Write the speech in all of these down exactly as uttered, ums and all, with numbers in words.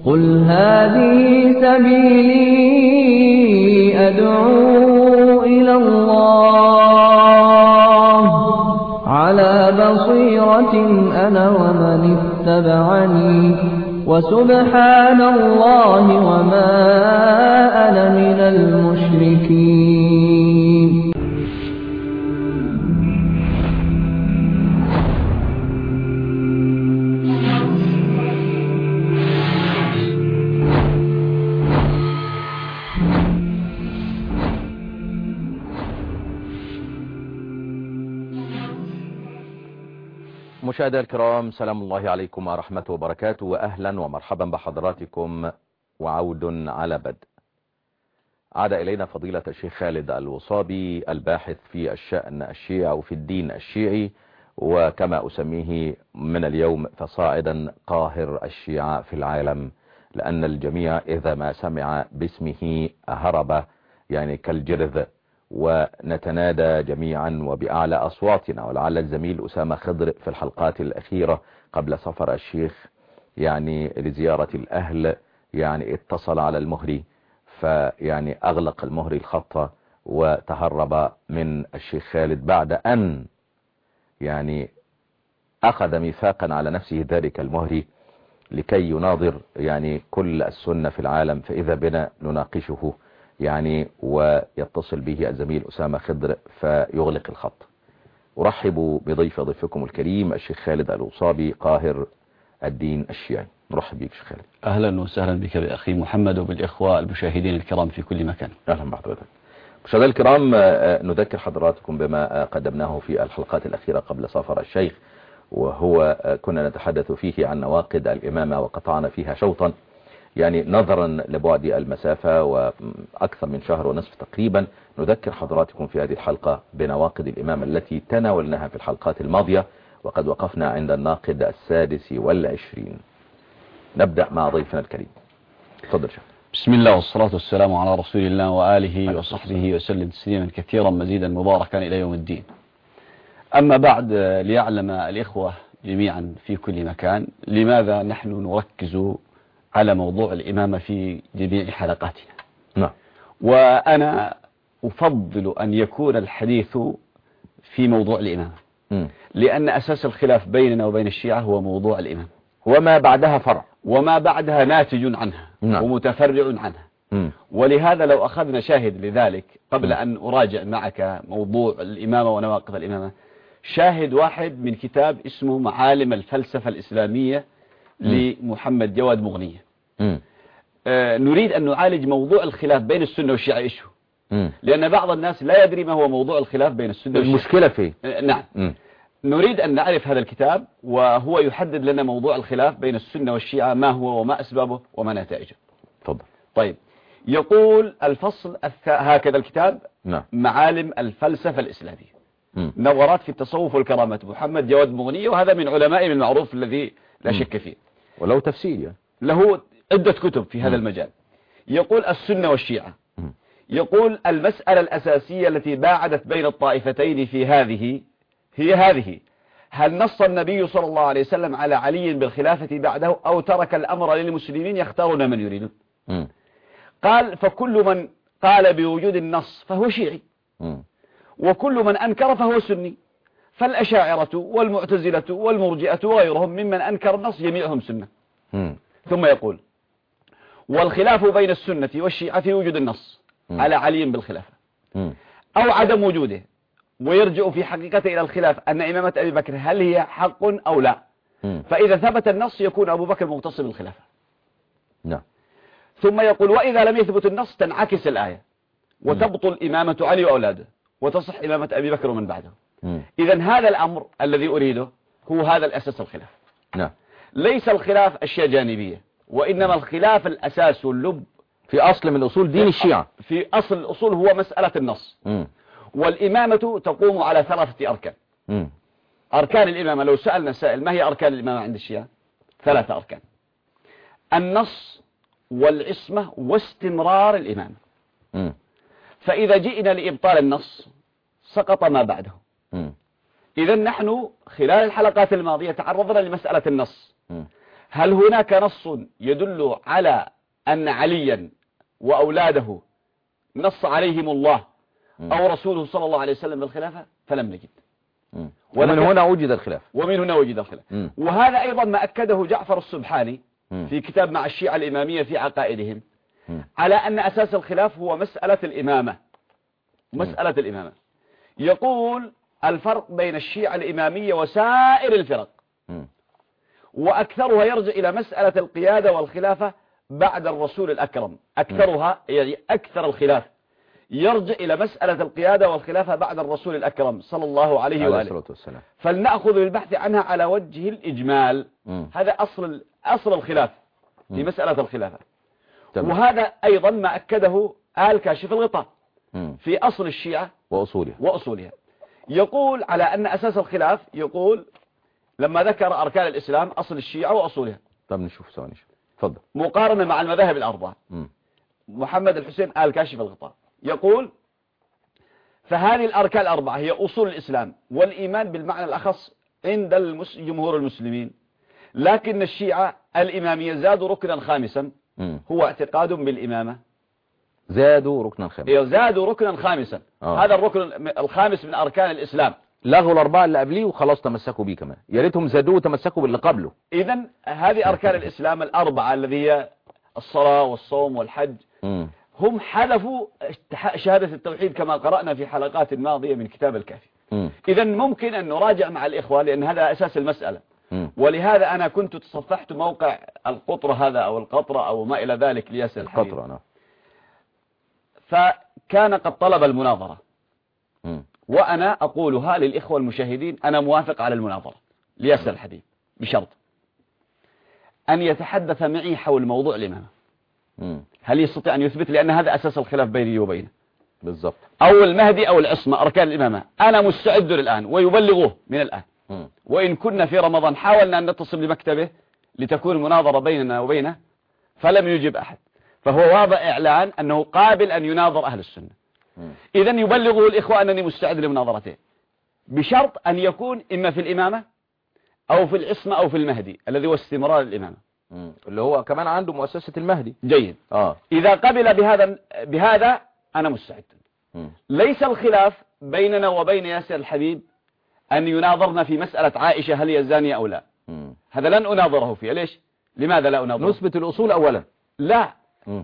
قل هذه سبيلي أدعو إلى الله على بصيرة أنا ومن اتبعني وسبحان الله وما أنا من المشركين. مشاهدينا الكرام، سلام الله عليكم ورحمته وبركاته، وأهلا ومرحبا بحضراتكم وعود على بدء. عاد إلينا فضيلة الشيخ خالد الوصابي الباحث في الشأن الشيعي وفي الدين الشيعي، وكما أسميه من اليوم فصاعدا قاهر الشيعة في العالم، لأن الجميع إذا ما سمع باسمه هرب يعني كالجرذ، ونتنادى جميعا وبأعلى أصواتنا. ولعل الزميل أسامة خضر في الحلقات الأخيرة قبل سفر الشيخ يعني لزيارة الأهل يعني اتصل على المهري، فيعني أغلق المهري الخط وتهرب من الشيخ خالد بعد أن يعني أخذ ميثاقا على نفسه ذلك المهري لكي يناظر يعني كل السنة في العالم، فإذا بنا نناقشه يعني ويتصل به الزميل أسامة خضر فيغلق الخط. أرحب بضيف ضيفكم الكريم الشيخ خالد الوصابي قاهر الدين الشيعي. نرحب بك شيخ خالد. أهلا وسهلا بك بأخي محمد وبالإخوة المشاهدين الكرام في كل مكان. أهلا بحضرتك. مشاهدينا الكرام، نذكر حضراتكم بما قدمناه في الحلقات الأخيرة قبل سفر الشيخ، وهو كنا نتحدث فيه عن نواقض الإمامة وقطعنا فيها شوطا يعني نظرا لبعد المسافة وأكثر من شهر ونصف تقريبا. نذكر حضراتكم في هذه الحلقة بنواقض الإمامة التي تناولناها في الحلقات الماضية، وقد وقفنا عند الناقض السادس والعشرين. نبدأ مع ضيفنا الكريم. تفضل شيخ. بسم الله والصلاة والسلام على رسول الله وآله وصحبه وسلم تسليما كثيرا مزيدا مباركا إلى يوم الدين. أما بعد، ليعلم الإخوة جميعا في كل مكان لماذا نحن نركز على موضوع الإمامة في جميع حلقاتنا. نعم. وأنا أفضل أن يكون الحديث في موضوع الإمامة، م. لأن أساس الخلاف بيننا وبين الشيعة هو موضوع الإمامة، وما بعدها فرع، وما بعدها ناتج عنها. نعم. ومتفرع عنها. م. ولهذا لو أخذنا شاهد لذلك قبل م. أن أراجع معك موضوع الإمامة ونواقض الإمامة، شاهد واحد من كتاب اسمه معالم الفلسفة الإسلامية لمحمد جواد مغنية. آه نريد أن نعالج موضوع الخلاف بين السنة والشيعة إيش هو، لأن بعض الناس لا يدري ما هو موضوع الخلاف بين السنة والشيعة. المشكلة فيه. آه نعم. م. نريد أن نعرف هذا الكتاب، وهو يحدد لنا موضوع الخلاف بين السنة والشيعة ما هو وما أسبابه وما نتائجه. تفضل. طيب، يقول الفصل الث... هكذا الكتاب. نعم. معالم الفلسفة الإسلامية، م. نظرات في التصوف والكرامة، محمد جواد مغنية، وهذا من علمائهم المعروف الذي لا شك فيه، ولو تفسير يعني. له عدة كتب في هذا م. المجال. يقول السنة والشيعة، م. يقول المسألة الأساسية التي باعدت بين الطائفتين في هذه هي هذه: هل نص النبي صلى الله عليه وسلم على علي بالخلافة بعده، أو ترك الأمر للمسلمين يختارون من يريدون؟ م. قال: فكل من قال بوجود النص فهو شيعي، م. وكل من أنكر فهو سني، فالأشاعرة والمعتزلة والمرجئة وغيرهم ممن أنكر النص جميعهم سنة. م. ثم يقول: والخلاف بين السنة والشيعة في وجود النص م. على علي بالخلافة م. أو عدم وجوده، ويرجع في حقيقته إلى الخلاف أن إمامة أبي بكر هل هي حق أو لا. م. فإذا ثبت النص يكون أبو بكر مغتصب الخلافة. نعم. ثم يقول: وإذا لم يثبت النص تنعكس الآية وتبطل إمامة علي وأولاده وتصح إمامة أبي بكر ومن بعده. إذن هذا الأمر الذي أريده هو هذا الأساس الخلاف. نعم. ليس الخلاف أشياء جانبية، وإنما الخلاف الأساس واللب في أصل من أصول دين الشيعة. في أصل الأصول هو مسألة النص. م. والإمامة تقوم على ثلاثة أركان. م. أركان الإمامة، لو سألنا سائل ما هي أركان الإمامة عند الشيعة؟ ثلاثة أركان: النص والعصمة واستمرار الإمامة. م. فإذا جئنا لإبطال النص سقط ما بعده. إذن نحن خلال الحلقات الماضية تعرضنا لمسألة النص. م. هل هناك نص يدل على أن عليا وأولاده نص عليهم الله أو رسوله صلى الله عليه وسلم بالخلافة؟ فلم نجد. ومن هنا وجد الخلاف ومن هنا وجد الخلاف. وهذا أيضا ما أكده جعفر السبحاني في كتاب مع الشيعة الإمامية في عقائدهم على أن أساس الخلاف هو مسألة الإمامة. مسألة الإمامة يقول الفرق بين الشيعة الإمامية وسائر الفرق وأكثرها يرجع إلى مسألة القيادة والخلافة بعد الرسول الأكرم. أكثرها يعني أكثر الخلاف يرجع إلى مسألة القيادة والخلافة بعد الرسول الأكرم صلى الله عليه وآله. فلنأخذ البحث عنها على وجه الإجمال. م. هذا أصل أصل الخلاف في مسألة الخلافة. تمام. وهذا أيضا ما أكده آل كاشف الغطاء م. في أصل الشيعة وأصولها. وأصولها يقول على أن أساس الخلاف يقول لما ذكر أركان الإسلام أصل الشيعة وأصولها. طب نشوف ثواني تفضل. مقارنة مع المذاهب الأربعة. م. محمد الحسين آل كاشف الغطاء يقول فهذه الأركان الأربعة هي أصول الإسلام والإيمان بالمعنى الأخص عند المس... جمهور المسلمين، لكن الشيعة الإمامية زادوا ركنا خامسا م. هو اعتقاد بالإمامة. زادوا ركنا خامسا. زادوا ركنا خامسا. آه. هذا الركن الخامس من أركان الإسلام. لغوا الأربعة اللي قبليه وخلاص تمسكوا بيه كمان، يا ريتهم زادوه وتمسكوا باللي قبله. إذن هذه أركان الإسلام الأربعة الذي هي الصلاة والصوم والحج م. هم حذفوا شهادة التوحيد كما قرأنا في حلقات ماضية من كتاب الكافي. إذا ممكن أن نراجع مع الإخوة لأن هذا أساس المسألة. م. ولهذا أنا كنت تصفحت موقع القطرة هذا أو القطرة أو ما إلى ذلك لياسر الحبيب. القطرة نعم. فكان قد طلب المناظرة م. وأنا أقولها للإخوة المشاهدين أنا موافق على المناظرة لياسر الحبيب بشرط أن يتحدث معي حول موضوع الإمامة. هل يستطيع أن يثبت لأن هذا أساس الخلاف بيني وبينه بالضبط أو المهدي أو العصمة أركان الإمامة. أنا مستعد الآن ويبلغوه من الآن. م. وإن كنا في رمضان حاولنا أن نتصل بمكتبه لتكون مناظرة بيننا وبينه فلم يجب أحد، فهو واضع إعلان أنه قابل أن يناظر أهل السنة. إذا يبلغه الإخوة أنني مستعد لمناظرته بشرط أن يكون إما في الإمامة أو في العصمة أو في المهدي الذي هو استمرار الإمامة م. اللي هو كمان عنده مؤسسة المهدي. جيد. آه. إذا قبل بهذا بهذا أنا مستعد. م. ليس الخلاف بيننا وبين ياسر الحبيب أن يناظرنا في مسألة عائشة هل هي زانية أو لا. م. هذا لن أناظره فيه. ليش؟ لماذا لا أناظره؟ نثبت الأصول أولا. لا م.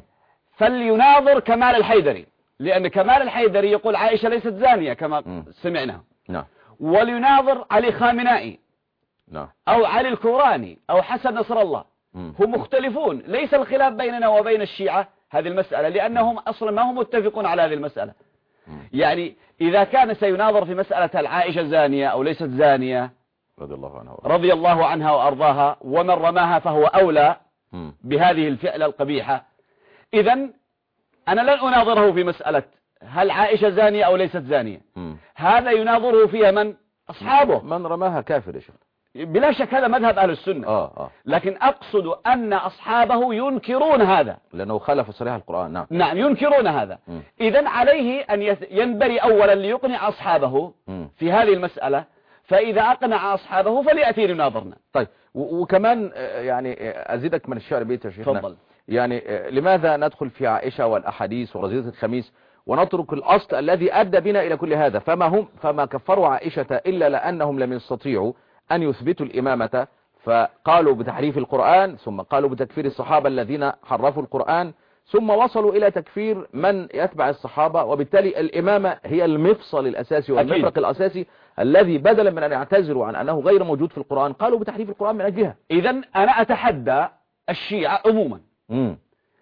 فليناظر كمال الحيدري لأن كمال الحيدري يقول عائشة ليست زانية كما م. سمعنا. نعم. وليناظر علي خامنئي نعم. أو علي الكوراني أو حسن نصر الله. م. هم مختلفون. ليس الخلاف بيننا وبين الشيعة هذه المسألة لأنهم أصلا ما هم متفقون على هذه المسألة. م. يعني إذا كان سيناظر في مسألة هل عائشة زانية أو ليست زانية رضي الله عنها رضي الله عنها وأرضاها ومن رماها فهو أولى م. بهذه الفعلة القبيحة. إذن أنا لن أناظره في مسألة هل عائشة زانية أو ليست زانية. م. هذا يناظره فيها من أصحابه. من رماها كافر يا شيخ. بلا شك هذا مذهب أهل السنة. آه آه. لكن أقصد أن أصحابه ينكرون هذا لأنه خالف صريح القرآن. نعم نعم ينكرون هذا. إذن عليه أن ينبري أولا ليقنع أصحابه م. في هذه المسألة، فإذا أقنع أصحابه فليأتي لناظرنا. طيب وكمان يعني أزيدك من الشعر بيت يا شيخنا. تفضل. يعني لماذا ندخل في عائشة والأحاديث ورذيلة الخميس ونترك الأصل الذي أدى بنا إلى كل هذا؟ فما هم فما كفروا عائشة إلا لأنهم لم يستطيعوا أن يثبتوا الإمامة، فقالوا بتحريف القرآن، ثم قالوا بتكفير الصحابة الذين حرفوا القرآن، ثم وصلوا إلى تكفير من يتبع الصحابة. وبالتالي الإمامة هي المفصل الأساسي والمفرق الأساسي الذي بدلا من أن يعتذروا عن أنه غير موجود في القرآن قالوا بتحريف القرآن من أجلها. إذن أنا أتحدى الشيعة عموما م.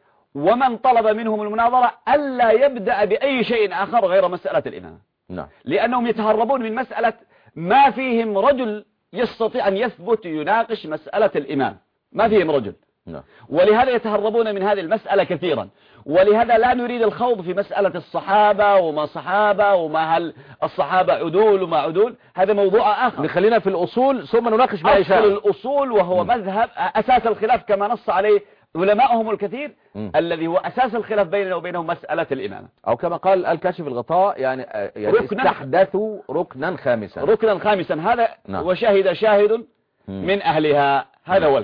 ومن طلب منهم المناظرة ألا يبدأ بأي شيء آخر غير مسألة الإمامة. نعم. لأنهم يتهربون من مسألة ما فيهم رجل يستطيع أن يثبت يناقش مسألة الإمام، ما فيهم رجل. نعم. ولهذا يتهربون من هذه المسألة كثيرا، ولهذا لا نريد الخوض في مسألة الصحابة وما صحابة وما هل الصحابة عدول وما عدول، هذا موضوع آخر. نخلينا في الأصول ثم نناقش ما يشاء. أصل الأصول وهو م. مذهب أساس الخلاف كما نص عليه علماءهم الكثير م. الذي هو أساس الخلاف بيننا وبينهم مسألة الإمامة، أو كما قال الكاشف الغطاء يعني, يعني ركنا استحدثوا ركنا خامسا. ركنا خامسا هذا نعم. وشهد شاهد م. من أهلها، هذا م. هو الكلام.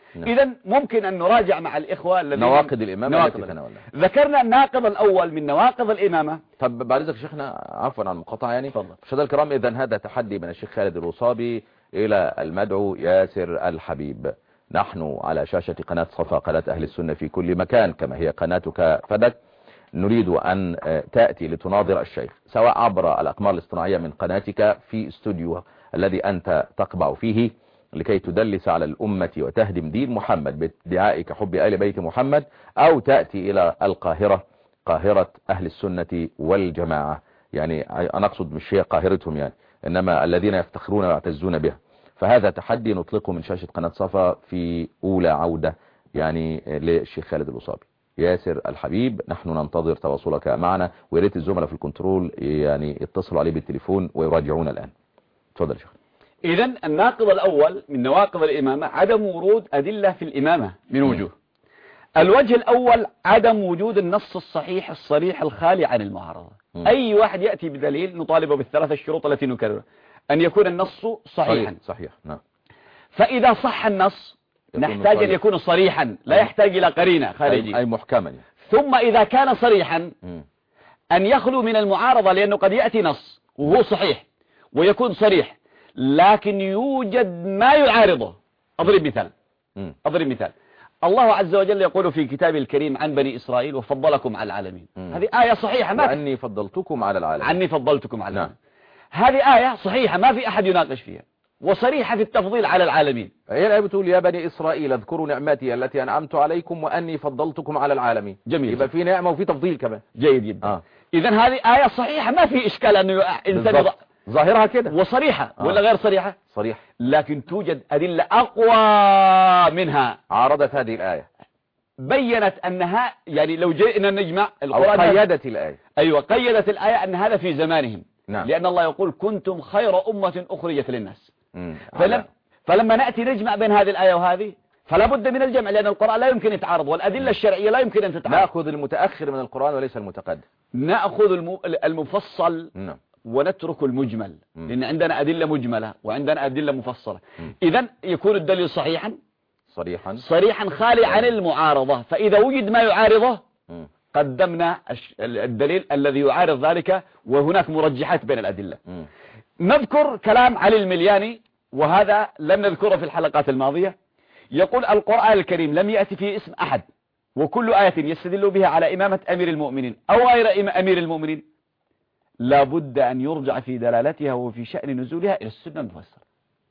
نعم. إذا ممكن أن نراجع مع الإخوة الذين نواقض الإمامة نواقض التي تناولنا. ذكرنا الناقض الأول من نواقض الإمامة. طب بعد ذلك شيخنا عفوا عن المقاطعة يعني تفضل. مشاهدينا الكرام، إذن هذا تحدي من الشيخ خالد الوصابي إلى المدعو ياسر الحبيب. نحن على شاشة قناة صفا، قناة أهل السنة في كل مكان كما هي قناتك فدك، نريد أن تأتي لتناظر الشيخ سواء عبر الأقمار الاصطناعية من قناتك في استوديو الذي أنت تقبع فيه لكي تدلس على الأمة وتهدم دين محمد بادعائك حب آل بيت محمد، أو تأتي إلى القاهرة، قاهرة أهل السنة والجماعة. يعني أنا أقصد مش هي قاهرتهم يعني، إنما الذين يفتخرون ويعتزون بها. فهذا تحدي نطلقه من شاشة قناة صفا في أولى عودة يعني للشيخ خالد الوصابي. ياسر الحبيب، نحن ننتظر تواصلك معنا، وياريت الزملاء في الكنترول يعني يتصلوا عليه بالتليفون ويراجعون الآن. تفضل يا شيخ. إذن الناقض الأول من نواقض الإمامة عدم ورود أدلة في الإمامة من وجوه. الوجه الأول عدم وجود النص الصحيح الصريح الخالي عن المعارضة. م. أي واحد يأتي بدليل نطالبه بالثلاث الشروط التي نكررها، أن يكون النص صحيحا. صحيح. نعم. فإذا صح النص نحتاج صريح. أن يكون صريحا لا يحتاج إلى قرينة خارجية، أي محكما. ثم إذا كان صريحا م. أن يخلو من المعارضة، لأنه قد يأتي نص وهو صحيح ويكون صريح لكن يوجد ما يعارضه. أضرب مثال م. أضرب مثال الله عز وجل يقول في كتابه الكريم عن بني إسرائيل وفضلكم على العالمين. م. هذه آية صحيحة، ما وأني فضلتكم على العالمين. عني فضلتكم على العالمين. نعم. هذه آية صحيحة ما في أحد يناقش فيها، وصريحة في التفضيل على العالمين. هي الآية بتقول يا بني إسرائيل اذكروا نعمتي التي أنعمت عليكم وأني فضلتكم على العالمين. جميل. يبقى في نعمة وفي تفضيل كمان. جيد جدا. آه. إذن هذه آية صحيحة ما في إشكال أنه إنسان ظاهرها كده وصريحة. آه. ولا غير صريحة؟ صريح. لكن توجد أدلة أقوى منها عارضت هذه الآية، بينت أنها يعني لو جئنا نجمع القرآن أو قيدت الآية. أيوة قيدت الآية أن هذا في زمانهم. نعم. لأن الله يقول كنتم خير أمة أخرجت للناس. فلم فلما نأتي نجمع بين هذه الآية وهذه فلا بد من الجمع، لأن القرآن لا يمكن يتعارض والأدلة الشرعية لا يمكن أن تتعارض. نأخذ المتأخر من القرآن وليس المتقدم، نأخذ المفصل نعم. ونترك المجمل. م. لأن عندنا أدلة مجملة وعندنا أدلة مفصلة. إذن يكون الدليل صحيحا صريحا صريحا خالي عن المعارضة. فإذا وجد ما يعارضه م. قدمنا الدليل الذي يعارض ذلك، وهناك مرجحات بين الأدلة. م. نذكر كلام علي الملياني، وهذا لم نذكره في الحلقات الماضية. يقول القرآن الكريم لم يأتي فيه اسم أحد، وكل آية يستدل بها على إمامة أمير المؤمنين أو غير أمير المؤمنين لا بد أن يرجع في دلالتها وفي شأن نزولها إلى السنة المفسرة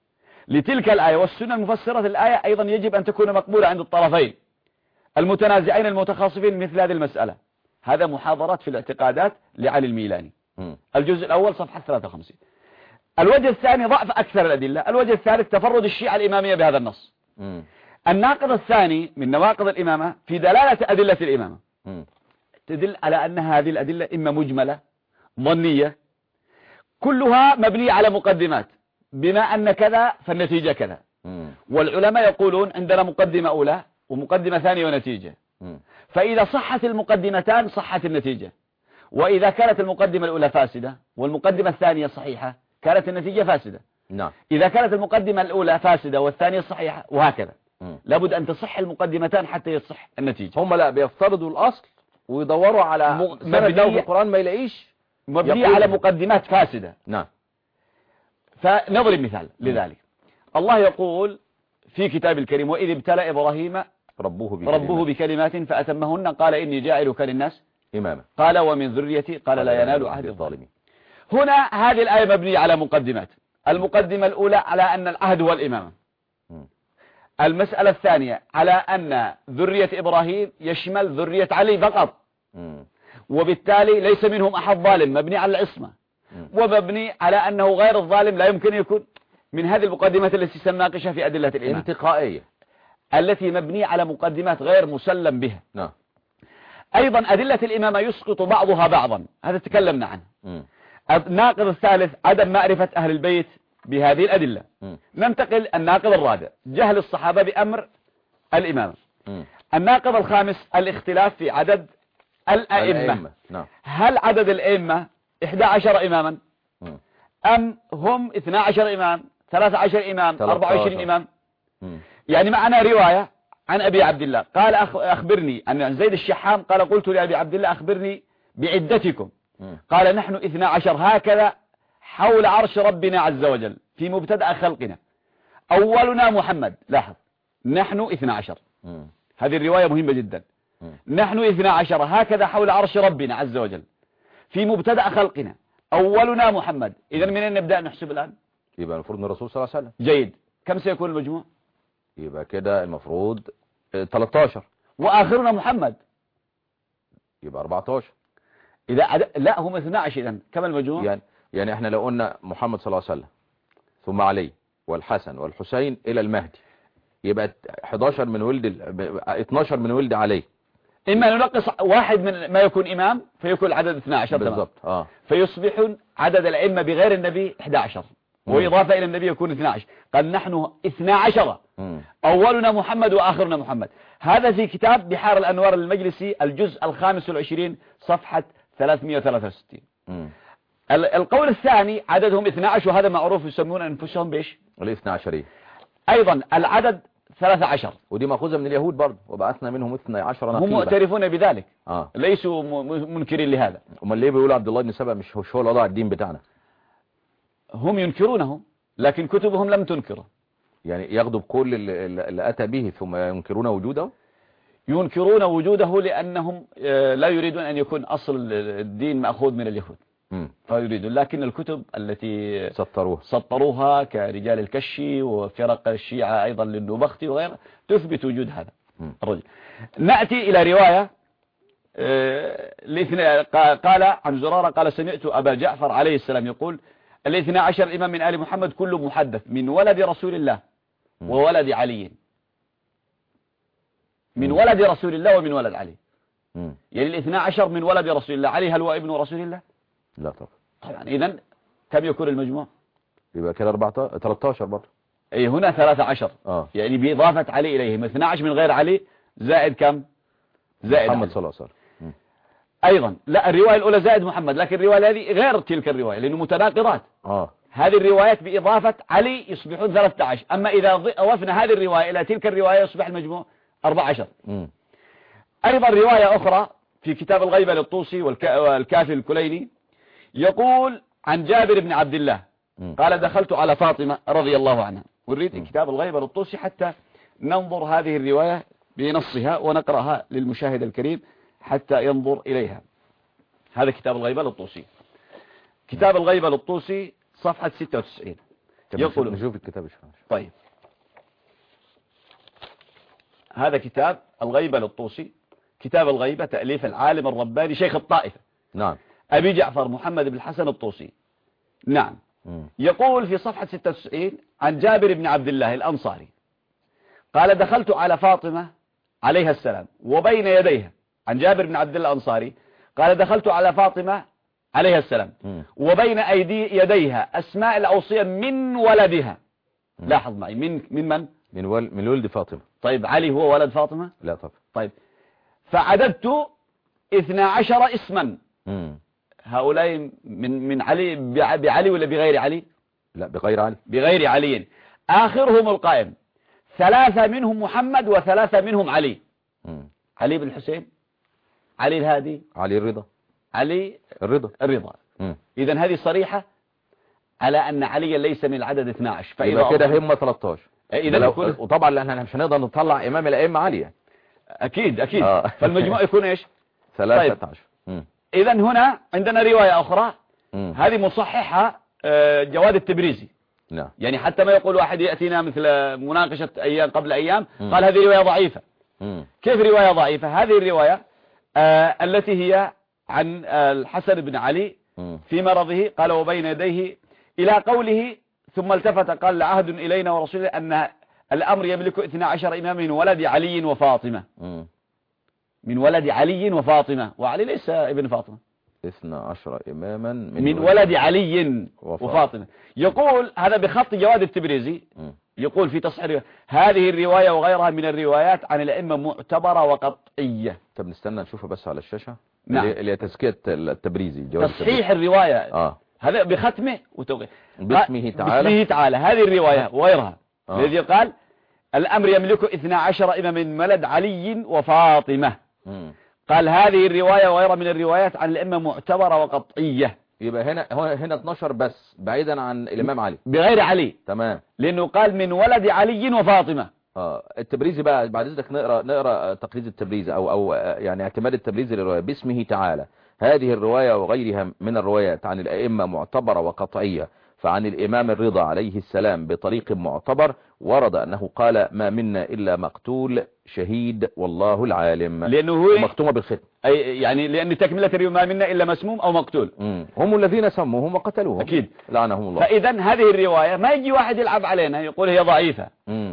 لتلك الآية. والسنة المفسرة الآية أيضا يجب أن تكون مقبولة عند الطرفين المتنازعين المتخاصفين مثل هذه المسألة. هذا محاضرات في الاعتقادات لعلي الميلاني. م. الجزء الأول صفحة ثلاثة وخمسين. الوجه الثاني ضعف أكثر الأدلة. الوجه الثالث تفرد الشيعة الإمامية بهذا النص. م. الناقض الثاني من نواقض الإمامة في دلالة أدلة الإمامة. م. تدل على أن هذه الأدلة إما مجملة ظنية كلها مبنية على مقدمات، بما أن كذا فالنتيجة كذا. م. والعلماء يقولون عندنا مقدمة أولى ومقدمة ثانية ونتيجة. م. فإذا صحت المقدمتان صحت النتيجة، وإذا كانت المقدمة الأولى فاسدة والمقدمة الثانية صحيحة كانت النتيجة فاسدة. نعم. إذا كانت المقدمة الأولى فاسدة والثانية صحيحة وهكذا. م. لابد أن تصح المقدمتان حتى يصح النتيجة. هم لا بيفترضوا الأصل ويدوروا على سند في القرآن ما يلاقيش، مبنية على مقدمات فاسدة. نعم. فنضرب مثال لذلك. الله يقول في كتاب الكريم وإذ ابتلى إبراهيم ربه بكلمات, ربه بكلمات فأتمهن قال إني جاعلك للناس إماما قال ومن ذريتي قال لا ينال عهد الظالمين. هنا هذه الآية مبنية على مقدمات. المقدمة الأولى على أن العهد هو الإمامة. المسألة الثانية على أن ذرية إبراهيم يشمل ذرية علي فقط، وبالتالي ليس منهم أحد ظالم، مبني على العصمة، ومبني على أنه غير الظالم لا يمكن يكون. من هذه المقدمات التي سنناقشها في أدلة الإمام انتقائية التي مبنية على مقدمات غير مسلم بها. نعم. أيضا أدلة الإمامة يسقط بعضها بعضا، هذا تكلمنا عنه. م. الناقض الثالث عدم معرفة أهل البيت بهذه الأدلة. م. ننتقل الناقض الرابع جهل الصحابة بأمر الإمامة. م. الناقض الخامس الاختلاف في عدد الأئمة, الأئمة. نعم. هل عدد الأئمة إحدى عشر إماما م. أم هم اثنا عشر إمام ثلاثة عشر إمام أربعة وعشرين إمام؟ م. يعني معنا رواية عن أبي عبد الله قال أخبرني عن زيد الشحام قال قلت لأبي عبد الله أخبرني بعدتكم قال نحن اثنا عشر هكذا حول عرش ربنا عز وجل في مبتدأ خلقنا أولنا محمد. لاحظ نحن اثنا عشر، هذه الرواية مهمة جدا. نحن اثنا عشر هكذا حول عرش ربنا عز وجل في مبتدأ خلقنا أولنا محمد. إذا من أين نبدأ نحسب الآن؟ يبقى المفروض ان الرسول صلى الله عليه وسلم. جيد. كم سيكون المجموع؟ يبقى كده المفروض ثلاثة عشر وآخرنا محمد يبقى أربعة عشر. إذا عد... لا هم اثنا عشر. إذن كم المجموع؟ يعني يعني احنا لو قلنا محمد صلى الله عليه وسلم ثم علي والحسن والحسين إلى المهدي يبقى احد عشر من ولد ال... اثناشر من ولد علي. إما ننقص واحد من ما يكون إمام فيكون العدد اثنا عشر بالضبط. اه فيصبح عدد الأئمة بغير النبي احد عشر وإضافة إلى النبي يكون اثنا عشر. قال نحن اثنا عشر مم. أولنا محمد وآخرنا محمد. هذا في كتاب بحار الأنوار المجلسي الجزء الخامس والعشرين صفحة ثلاثمائة وثلاثة وستين. مم. القول الثاني عددهم اثنا عشر وهذا معروف يسمون أنفسهم بيش الاثنى عشرية. أيضا العدد ثلاثة عشر ودي مأخوذة من اليهود برضه وبعثنا منهم اثني عشر نقيبا. هم معترفون بذلك. آه. ليسوا م- منكرين لهذا. امال ليه بيقولوا عبد الله بن سبأ مش هو هو اللي وضع الدين بتاعنا؟ هم ينكرونه لكن كتبهم لم تنكره. يعني ياخدوا بكل اللي, اللي أتى به ثم ينكرون وجوده. ينكرون وجوده لأنهم لا يريدون أن يكون أصل الدين مأخوذ من اليهود فيريدون. لكن الكتب التي سطروها سطروها كرجال الكشي وفرق الشيعة أيضا للنوبختي وغيرها تثبت وجود هذا الرجل. نأتي إلى رواية قال عن زرارة قال سمعت أبا جعفر عليه السلام يقول الاثنى عشر إمام من آل محمد كل محدث من ولد رسول الله وولد علي. من ولد رسول الله ومن ولد علي. يعني الاثنى عشر من ولد رسول الله. علي هل هو ابن رسول الله؟ لا طبعا. طبعا. إذن كم يكون المجموع؟ يبقى كده أربعة عشر ثلاثة عشر برضه. أي هنا ثلاثة عشر. آه. يعني بإضافة علي إليهم اثنى عشر من غير علي زائد كم؟ زائد محمد صلى الله عليه وسلم. أيضا لا الرواية الأولى زائد محمد لكن الرواية هذه غير تلك الرواية لأنه متناقضات. آه. هذه الروايات بإضافة علي يصبحون ثلاثة عشر. أما إذا أضفنا هذه الرواية إلى تلك الرواية يصبح المجموع أربعة عشر. م. أيضا رواية أخرى في كتاب الغيبة للطوسي والكافي الكليني يقول عن جابر بن عبد الله م. قال دخلت على فاطمة رضي الله عنها. ونريد كتاب الغيبة للطوسي حتى ننظر هذه الرواية بنصها ونقرأها للمشاهد الكريم حتى ينظر إليها. هذا كتاب الغيبة للطوسي. كتاب الغيبة للطوسي صفحة ستة وتسعين يقول نشوف الكتاب شوي. طيب هذا كتاب الغيبة للطوسي. كتاب الغيبة تأليف العالم الرباني شيخ الطائفة نعم أبي جعفر محمد بن الحسن الطوسي. نعم م. يقول في صفحة ستة وتسعين عن جابر بن عبد الله الأنصاري قال دخلت على فاطمة عليها السلام وبين يديها. عن جابر بن عبد الله الأنصاري قال دخلت على فاطمة عليها السلام م. وبين أيدي يديها أسماء الأوصية من ولدها. م. لاحظ معي من من من من, ول... من ولد فاطمة. طيب علي هو ولد فاطمة؟ لا طبعا. طيب فعددت اثنا عشر اسما. م. هؤلاء من من علي بعلي ولا بغير علي؟ لا بغير علي. بغير علي. آخرهم القائم ثلاثة منهم محمد وثلاثة منهم علي. م. علي بن الحسين علي الهادي علي الرضا علي الرضا الرضا. إذن هذه صريحة على أن علي ليس من العدد اثنا عشر. فإذا كده هم ثلاثة عشر. إذا يكون... وطبعا لأننا مش هنقدر نطلع إمام الأئمة علي. أكيد أكيد آه. فالمجموع يكون إيش؟ ثلاثة عشر. طيب. إذن هنا عندنا رواية أخرى مم. هذه مصححة جواد التبريزي. نعم. يعني حتى ما يقول واحد يأتينا مثل مناقشة أيام قبل أيام مم. قال هذه رواية ضعيفة. مم. كيف رواية ضعيفة؟ هذه الرواية آه التي هي عن آه الحسن بن علي مم. في مرضه قال وبين يديه إلى قوله ثم التفت قال لعهد إلينا ورسوله أن الأمر يملك اثنا عشر إمام من ولد علي وفاطمة. مم. من ولد علي وفاطمة وعلي ليس ابن فاطمة. اثنا عشر إماما من, من ولد علي وفاطمة. وفاطمة. يقول هذا بخط جواد التبريزي م. يقول في تصحيح هذه الرواية وغيرها من الروايات عن الأئمة معتبرة وقطعية. طب نستنى نشوفها بس على الشاشة. نعم. هي تزكية التبريزي جواد تصحيح التبريزي. الرواية آه. هذا بختمه وتوقيع باسمه تعالى باسمه تعالى هذه الرواية وغيرها آه. الذي قال الأمر يملكه اثنا عشر إمام من ولد علي وفاطمة. مم. قال هذه الرواية وغيرها من الروايات عن الأئمة معتبرة وقطعية. يبقى هنا هو هنا اتناشر بس بعيدا عن الإمام علي بغير علي، تمام، لأنه قال من ولد علي وفاطمة. اه التبريزي بقى بعد اذنك نقرا نقرا تقريز التبريزي او او يعني اعتماد التبريزي للروايه باسمه تعالى. هذه الروايه وغيرها من الروايات عن الائمه معتبره وقطعيه، فعن الامام الرضا عليه السلام بطريق معتبر ورد انه قال ما منا الا مقتول شهيد والله العالم، لانه هو مختومه بالختم، اي يعني لان تكمله الروايه ما منا الا مسموم او مقتول. مم. هم الذين سموهم وقتلوهم اكيد لعنهم الله. فاذا هذه الروايه ما يجي واحد يلعب علينا يقول هي ضعيفه. مم.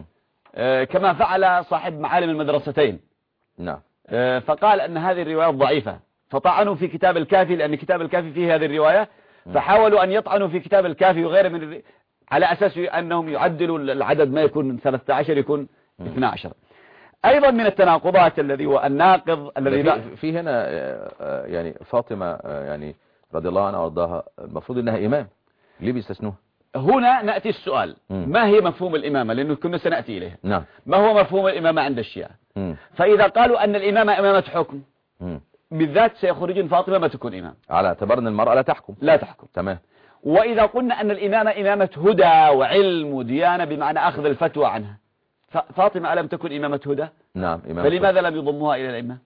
كما فعل صاحب معالم المدرستين. نعم. فقال أن هذه الرواية ضعيفة، فطعنوا في كتاب الكافي لأن كتاب الكافي فيه هذه الرواية، فحاولوا أن يطعنوا في كتاب الكافي وغيره من الرواية على أساس أنهم يعدلوا العدد، ما يكون ثلاثة عشر يكون اثنا عشر. أيضا من التناقضات الذي هو الناقض الذي في, في هنا يعني فاطمة يعني رضي الله عنها وارضاها المفروض أنها إمام، ليه بيستثنوها؟ هنا نأتي السؤال، مم. ما هي مفهوم الإمامة؟ لأنه كنا سنأتي إليه. نعم. ما هو مفهوم الإمامة عند الشيعة؟ مم. فإذا قالوا أن الإمامة إمامة حكم، مم. بالذات سيخرجون فاطمة ما تكون إمام، على اعتبار أن المرأة لا تحكم. لا تحكم. تمام. وإذا قلنا أن الإمامة إمامة هدى وعلم وديانة بمعنى أخذ الفتوى عنها، فاطمة ألم تكن إمامة هدى؟ نعم إمامة. فلماذا لم يضموها إلى الأئمة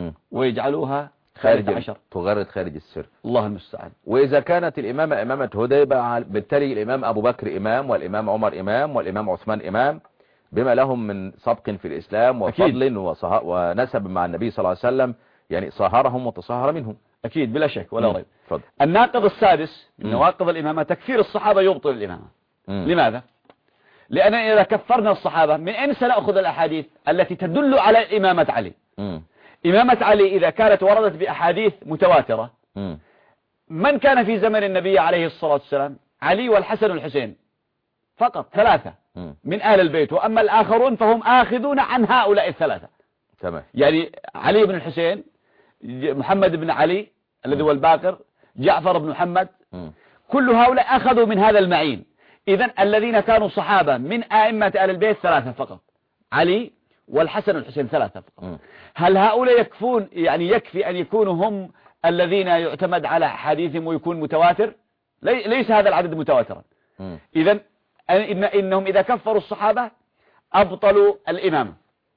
ويجعلوها خارج عشر؟ تغرد خارج السر. الله المستعان. وإذا كانت الإمامة إمامة هدى يبقى بالتالي الإمام أبو بكر إمام، والإمام عمر إمام، والإمام عثمان إمام، بما لهم من سبق في الإسلام وفضل وصها... ونسب مع النبي صلى الله عليه وسلم، يعني صهرهم وتصهر منهم. أكيد بلا شك ولا ريب. فضل. الناقض السادس من نواقض الإمامة تكفير الصحابة يبطل الإمامة. مم. لماذا؟ لأن إذا كفرنا الصحابة من أين سنأخذ الأحاديث التي تدل على إمامة علي؟ مم. إمامة علي إذا كانت وردت بأحاديث متواترة، مم. من كان في زمن النبي عليه الصلاة والسلام؟ علي والحسن والحسين فقط، ثلاثة مم. من آل البيت، وأما الآخرون فهم آخذون عن هؤلاء الثلاثة. تمام. يعني علي بن الحسين، محمد بن علي الذي هو الباقر، جعفر بن محمد، مم. كل هؤلاء أخذوا من هذا المعين. إذن الذين كانوا صحابة من آئمة آل البيت ثلاثة فقط، علي والحسن والحسين ثلاثة فقط. مم. هل هؤلاء يكفون، يعني يكفي أن يكونوا هم الذين يعتمد على حديثهم ويكون متواتر؟ ليس هذا العدد متواترا. إذن إن إنهم إذا كفروا الصحابة أبطلوا الإمامة.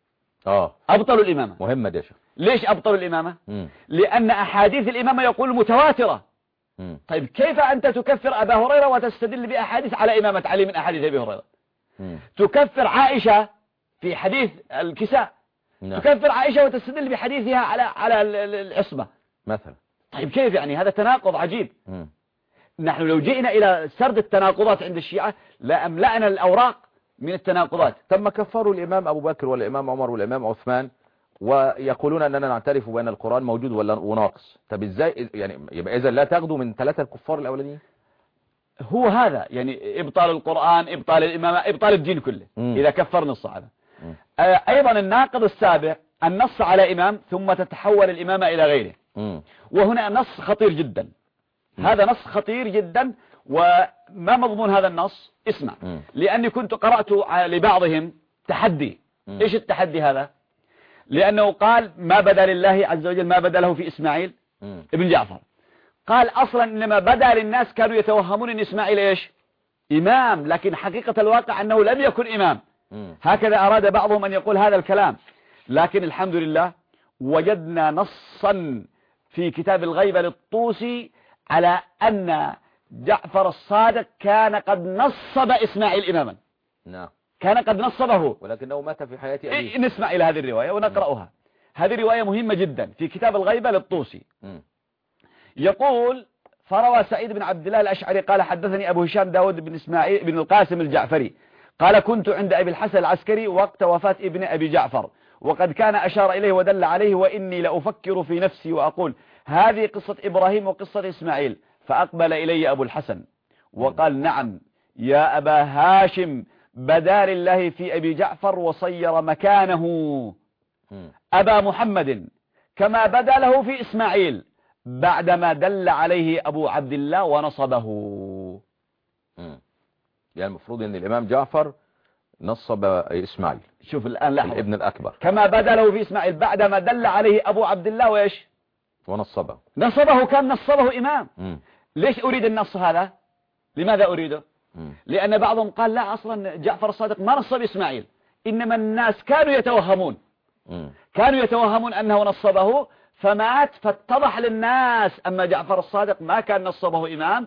آه أبطلوا الإمامة. مهمة دي. ليش أبطلوا الإمامة؟ مم. لأن أحاديث الإمامة يقول متواترة. مم. طيب كيف أنت تكفر أبا هريرة وتستدل بأحاديث على إمامة علي من أحاديث أبي هريرة؟ مم. تكفر عائشة في حديث الكساء. نعم. تكفر عائشة وتستدل بحديثها على على العصمة مثلا. طيب كيف يعني؟ هذا تناقض عجيب. مم. نحن لو جئنا إلى سرد التناقضات عند الشيعة لأملأنا الأوراق من التناقضات. تم كفروا الإمام أبو بكر والإمام عمر والإمام عثمان ويقولون أننا نعترف بأن القرآن موجود ولا وناقص. طب إزاي يعني؟ يبقى إذا لا تاخدوا من ثلاثة الكفار الأولانيين. هو هذا يعني إبطال القرآن، إبطال الإمامة، إبطال الدين كله. مم. إذا كفرنا الصحابة. أيضا الناقض السابع النص على إمام ثم تتحول الإمامة إلى غيره. مم. وهنا نص خطير جدا. مم. هذا نص خطير جدا. وما مضمون هذا النص؟ اسمع. مم. لأني كنت قرأت لبعضهم تحدي. مم. إيش التحدي هذا؟ لأنه قال ما بدا لله عز وجل ما بدا له في إسماعيل مم. ابن جعفر. قال أصلا إنما بدا للناس كانوا يتوهمون أن إسماعيل إيش؟ إمام، لكن حقيقة الواقع أنه لم يكن إمام. مم. هكذا أراد بعضهم أن يقول هذا الكلام، لكن الحمد لله وجدنا نصا في كتاب الغيبة للطوسي على أن جعفر الصادق كان قد نصب إسماعيل إماما. نعم. كان قد نصبه ولكنه مات في حياة أبيه. إيه نسمع إلى هذه الرواية ونقرأها. م. هذه رواية مهمة جدا في كتاب الغيبة للطوسي. م. يقول فروى سعيد بن عبد الله الأشعري قال حدثني أبو هشام داود بن إسماعيل بن القاسم الجعفري قال كنت عند أبي الحسن العسكري وقت وفاة ابن أبي جعفر وقد كان أشار إليه ودل عليه وإني لأفكر في نفسي وأقول هذه قصة إبراهيم وقصة إسماعيل. فأقبل إلي أبو الحسن وقال نعم يا أبا هاشم بدا لله في أبي جعفر وصير مكانه أبا محمد كما بدا له في إسماعيل بعدما دل عليه أبو عبد الله ونصبه. يعني المفروض أن الإمام جعفر نصب إسماعيل. شوف الآن لحظة، الابن الأكبر كما بدا له في إسماعيل بعدما دل عليه أبو عبد الله وإيش ونصبه، نصبه، كان نصبه إمام. مم. ليش أريد النص هذا؟ لماذا أريده؟ مم. لأن بعضهم قال لا، أصلا جعفر الصادق ما نصب إسماعيل، إنما الناس كانوا يتوهمون مم. كانوا يتوهمون أنه نصبه فمات، فاتضح للناس أما جعفر الصادق ما كان نصبه إمام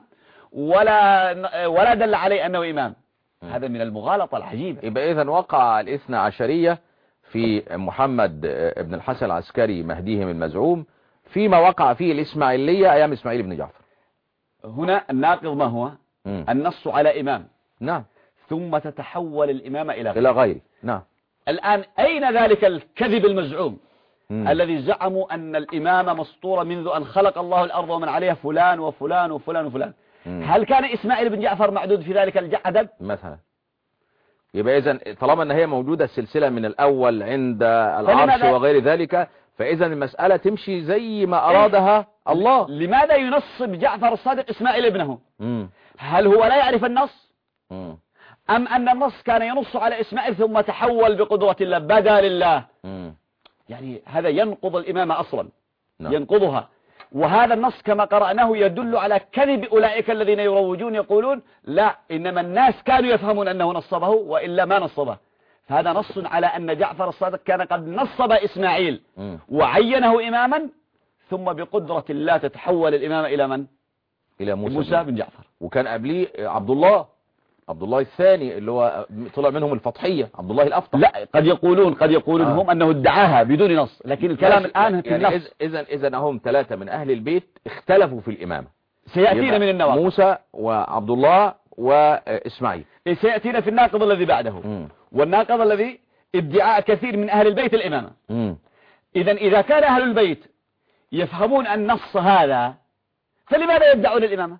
ولا ولا دل عليه أنه إمام. مم. هذا من المغالطة العجيبة. يبقى إذن وقع الاثنى عشرية في محمد بن الحسن العسكري مهديهم المزعوم فيما وقع فيه الإسماعيلية أيام إسماعيل بن جعفر. هنا الناقض ما هو؟ مم. النص على إمام، نعم، ثم تتحول الإمامة إلى غير. إلى غيره. نعم. الآن أين ذلك الكذب المزعوم مم. الذي زعموا أن الإمامة مسطورة منذ أن خلق الله الأرض ومن عليها فلان وفلان وفلان وفلان؟ مم. هل كان إسماعيل بن جعفر معدود في ذلك العدد؟ مثلا يبقى إذن طالما أن هي موجودة السلسلة من الأول عند العرش وغير ذلك، فإذا المسألة تمشي زي ما أرادها الله. لماذا ينصب جعفر الصادق إسماعيل ابنه؟ مم. هل هو لا يعرف النص؟ مم. أم أن النص كان ينص على إسماعيل ثم تحول بقدرة الله بدا لله؟ مم. يعني هذا ينقض الإمامة أصلا. نعم. ينقضها. وهذا النص كما قرأناه يدل على كذب أولئك الذين يروجون يقولون لا، إنما الناس كانوا يفهمون أنه نصبه وإلا ما نصبه. فهذا نص على أن جعفر الصادق كان قد نصب إسماعيل مم. وعينه إماما، ثم بقدرة الله تتحول الإمامة إلى من؟ إلى موسى, موسى بن جعفر. وكان قبليه عبد الله عبد الله الثاني اللي هو طلع منهم الفطحية، عبد الله الأفطح. لا، قد يقولون قد يقولون آه. هم أنه ادعاها بدون نص، لكن الكلام الآن في يعني النص. إذا إذا هم ثلاثة من أهل البيت اختلفوا في الإمامة. سيأتينا من النواقض موسى وعبد الله وإسماعيل. سيأتينا في الناقض الذي بعده. مم. والناقض الذي ادعاء كثير من أهل البيت الإمامة. إذا إذا كان أهل البيت يفهمون النص هذا فلماذا يدعون الإمامة؟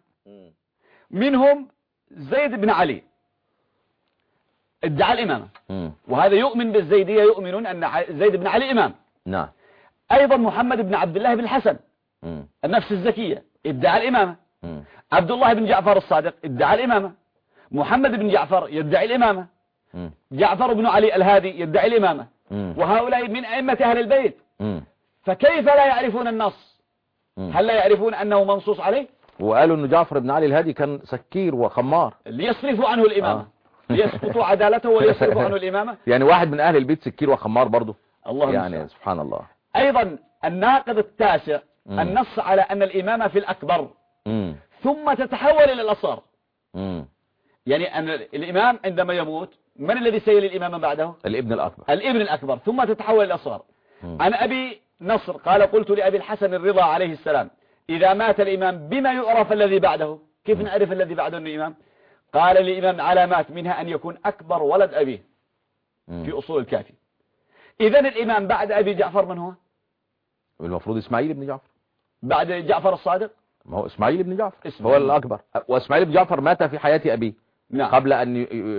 منهم زيد بن علي ادعى الإمامة، وهذا يؤمن بالزيدية، يؤمنون أن زيد بن علي إمام. نعم. أيضا محمد بن عبد الله بن الحسن مم. النفس الزكية ادعى الإمامة. مم. عبد الله بن جعفر الصادق ادعى الإمامة. محمد بن جعفر يدعي الإمامة. مم. جعفر بن علي الهادي يدعي الإمامة. مم. وهؤلاء من أئمة أهل البيت. مم. فكيف لا يعرفون النص؟ مم. هل لا يعرفون أنه منصوص عليه؟ وقالوا أن جعفر بن علي الهادي كان سكير وخمار ليصرفوا عنه الإمامة. آه. ليسقطوا عدالته وليصرفوا عنه الإمامة. يعني واحد من أهل البيت سكير وخمار برضه. الله يعني المستعان. سبحان الله. أيضا الناقض التاسع مم. النص على أن الإمامة في الأكبر مم. ثم تتحول إلى الأصغر. مم. يعني أن الإمام عندما يموت من الذي سيلي الإمامة بعده؟ الابن الأكبر. الابن الأكبر، ثم تتحول إلى الأصغر. مم. عن أبي نصر قال قلت لأبي الحسن الرضا عليه السلام إذا مات الإمام بما يعرف الذي بعده؟ كيف مم. نعرف الذي بعده أنه إمام؟ قال الإمام علامات منها أن يكون أكبر ولد أبيه مم. في أصول الكافي. إذن الإمام بعد أبي جعفر من هو؟ المفروض إسماعيل بن جعفر. بعد جعفر الصادق؟ ما هو إسماعيل بن جعفر إسماعيل. هو الأكبر، وإسماعيل بن جعفر مات في حياة أبيه. نعم. قبل أن ي-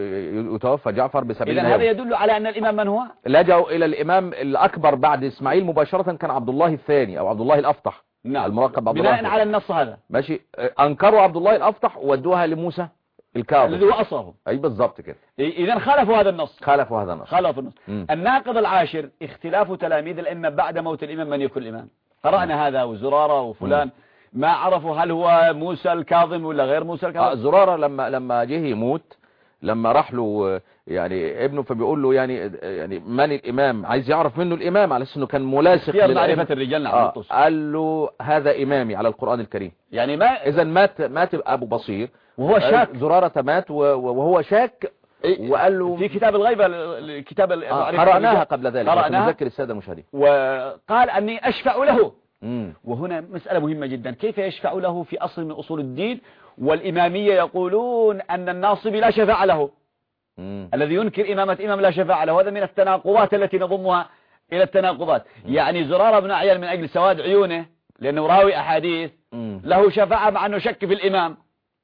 ي- يتوفى جعفر بسبيل إذن هذا يدل على أن الإمام من هو؟ لجأوا إلى الإمام الأكبر بعد إسماعيل مباشرة كان عبد الله الثاني أو عبد الله الأفطح. نعم. الملقب عبد الله بناء على النص هذا. ماشي. أنكروا عبد الله الأفطح وودوها لموسى الكاظم الذي هو أصله. أي بالضبط كده. إذن خالفوا هذا النص. خالفوا هذا النص. خالفوا النص. مم. الناقض العاشر اختلاف تلاميذ الأئمة بعد موت الإمام من يكون الإمام. قرأنا هذا وزرارة وفلان ما عرفوا هل هو موسى الكاظم ولا غير موسى آه الكاظم. زرارة لما لما جه يموت، لما راح له يعني ابنه فبيقول له يعني يعني من الإمام، عايز يعرف منه الإمام على أساس انه كان ملاصق اختيار للأئمة. معرفة الرجال. نعم. آه قال له هذا إمامي على القرآن الكريم. يعني ما إذا مات مات أبو بصير وهو شاك. زرارة مات وهو شاك، وقال له في كتاب الغيبة الكتاب آه قرأناها قبل ذلك، قرأناها نذكر السادة المشاهدين. وقال أني أشفع له. مم. وهنا مسألة مهمة جدا، كيف يشفع له في أصل من أصول الدين؟ والإمامية يقولون أن الناصب لا شفاعة له. مم. الذي ينكر إمامة إمام لا شفاعة له، هذا من التناقضات التي نضمها إلى التناقضات. مم. يعني زرارة بن عيال من أجل سواد عيونه لأنه راوي أحاديث مم. له شفاعة مع أنه شك في الإمام،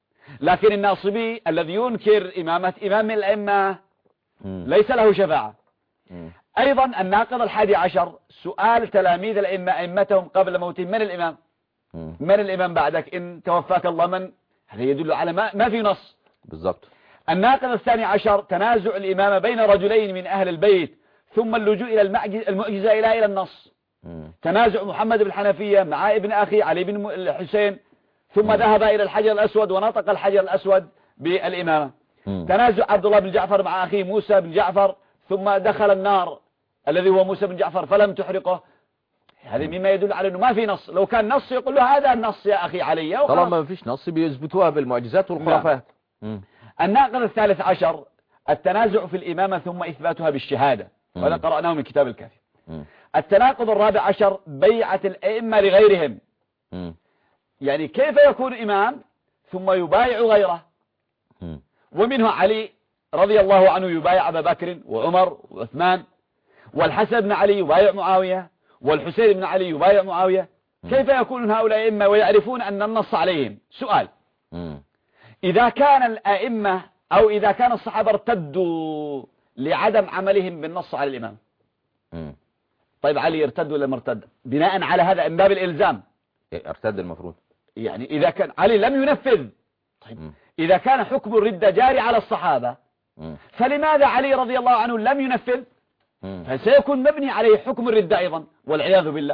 لكن الناصبي الذي ينكر إمامة إمام من الأئمة مم. ليس له شفاعة. مم. أيضا الناقض الحادي عشر سؤال تلاميذ الأئمة أئمتهم قبل موتهم من الإمام؟ مم. من الإمام بعدك إن توفاك الله؟ من؟ هذا يدل على ما, ما في نص. بالضبط. الناقض الثاني عشر تنازع الإمامة بين رجلين من أهل البيت ثم اللجوء إلى المعجزة إلى إلى النص. تنازع محمد بن الحنفية مع ابن أخي علي بن الحسين ثم ذهب إلى الحجر الأسود ونطق الحجر الأسود بالإمامة. تنازع عبد الله بن جعفر مع أخيه موسى بن جعفر ثم دخل النار الذي هو موسى بن جعفر فلم تحرقه. هذا مما يدل على أنه ما في نص. لو كان نص يقول له هذا النص يا أخي علي. طالما ما فيش نص بيثبتوها بالمعجزات والخرافات. نعم. الناقض الثالث عشر التنازع في الإمامة ثم إثباتها بالشهادة، وهذا قرأناه من كتاب الكافي. م. التناقض الرابع عشر بيعة الأئمة لغيرهم. م. يعني كيف يكون إمام ثم يبايع غيره؟ م. ومنه علي رضي الله عنه يبايع أبا بكر وعمر وعثمان، والحسن بن علي يبايع معاوية، والحسين بن علي يبايع معاوية. م. كيف يكون هؤلاء أئمة ويعرفون أن النص عليهم؟ سؤال. م. إذا كان الأئمة أو إذا كان الصحابة ارتدوا لعدم عملهم بالنص على الإمام. م. طيب علي ارتد ولا مرتد؟ بناء على هذا من باب الإلزام ارتد المفروض. يعني إذا كان علي لم ينفذ، طيب م. إذا كان حكم الردة جاري على الصحابة م. فلماذا علي رضي الله عنه لم ينفذ؟ م. فسيكون مبني عليه حكم الردة أيضا والعياذ بالله.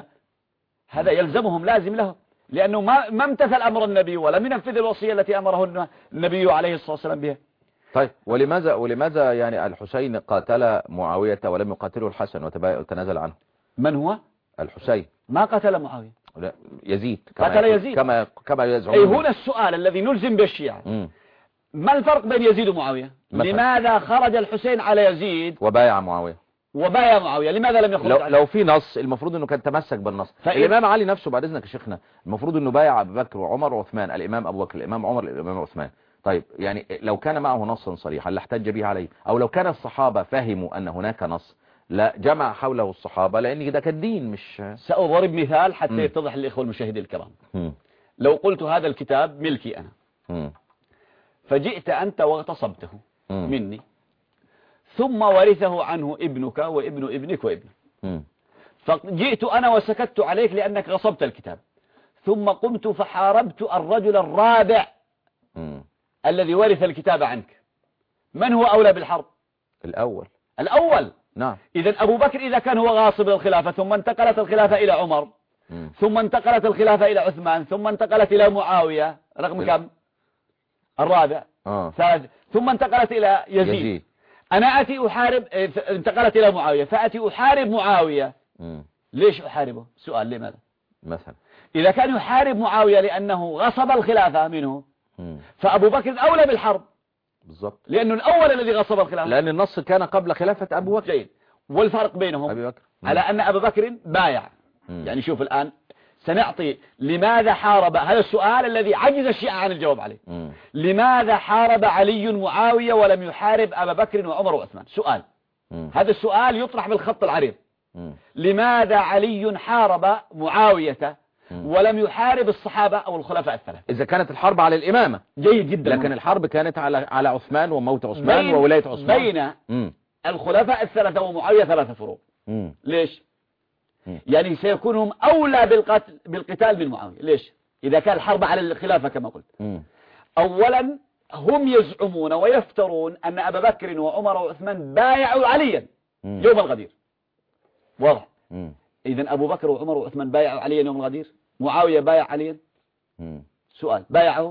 هذا يلزمهم لازم له، لأنه ما ما امتثل أمر النبي ولم ينفذ الوصية التي أمره النبي عليه الصلاة والسلام بها. طيب ولماذا ولماذا يعني الحسين قاتل معاوية ولم يقاتله الحسن وتنازل عنه؟ من هو؟ الحسين. ما قتل معاوية، يزيد. قتل يزيد كما كما يزعمون. أي هنا السؤال الذي نلزم بالشيعة. م. ما الفرق بين يزيد ومعاوية؟ مثلا. لماذا خرج الحسين على يزيد وبايع معاوية وبايع معاوية؟ لماذا لم يخرج؟ لو, لو في نص المفروض انه كان تمسك بالنص. الامام علي نفسه بعد اذنك يا شيخنا المفروض انه بايع ابو بكر وعمر وعثمان، الامام ابو بكر الامام عمر الامام عثمان. طيب يعني لو كان معه نص صريحا لاحتج به عليه، او لو كان الصحابة فهموا ان هناك نص لا جمع حوله الصحابة، لان ده كان دين. مش سأضرب مثال حتى م. يتضح للإخوة المشاهدين الكرام. م. لو قلت هذا الكتاب ملكي أنا م. فجئت أنت واغتصبته م. مني، ثم ورثه عنه ابنك وابن ابنك وابنك م. فجئت أنا وسكت عليك لأنك غصبت الكتاب، ثم قمت فحاربت الرجل الرابع م. الذي ورث الكتاب عنك. من هو أولى بالحرب؟ الأول. الأول. نعم. إذن أبو بكر إذا كان هو غاصب الخلافة ثم انتقلت الخلافة إلى عمر م. ثم انتقلت الخلافة إلى عثمان ثم انتقلت إلى معاوية رقم ال... كم؟ الرابع. آه. ثم انتقلت إلى يزيد, يزيد. أنا أتي أحارب، انتقلت إلى معاوية فأتي أحارب معاوية م. ليش أحاربه؟ سؤال لماذا؟ مثلا إذا كان يحارب معاوية لأنه غصب الخلافة منه م. فأبو بكر أولى بالحرب بالضبط، لأنه الأول الذي غصب الخلافة، لأن النص كان قبل خلافة أبو بكر. جيد. والفرق بينهم أبي بكر. على أن أبو بكر بايع م. يعني شوف الآن سنعطي لماذا حارب، هذا السؤال الذي عجز الشيعة عن الجواب عليه. م. لماذا حارب علي معاوية ولم يحارب أبا بكر وعمر وعثمان؟ سؤال. م. هذا السؤال يطرح بالخط العريض. م. لماذا علي حارب معاوية م. ولم يحارب الصحابة أو الخلفاء الثلاثة؟ إذا كانت الحرب على الإمامة جيد جدا، لكن الحرب كانت على على عثمان وموت عثمان وولاية عثمان. بين م. الخلفاء الثلاثة ومعاوية ثلاثة فروق. م. ليش؟ م. يعني سيكون هم أولى بالقتل بالقتال من معاوية. ليش؟ إذا كان الحرب على الخلافة كما قلت. م. أولا هم يزعمون ويفترون أن أبا بكر وعمر وعثمان بايعوا عليا م. يوم الغدير. واضح؟ إذن أبو بكر وعمر وعثمان بايعوا عليا يوم الغدير؟ معاوية بايع عليا؟ م. سؤال، بايعوا؟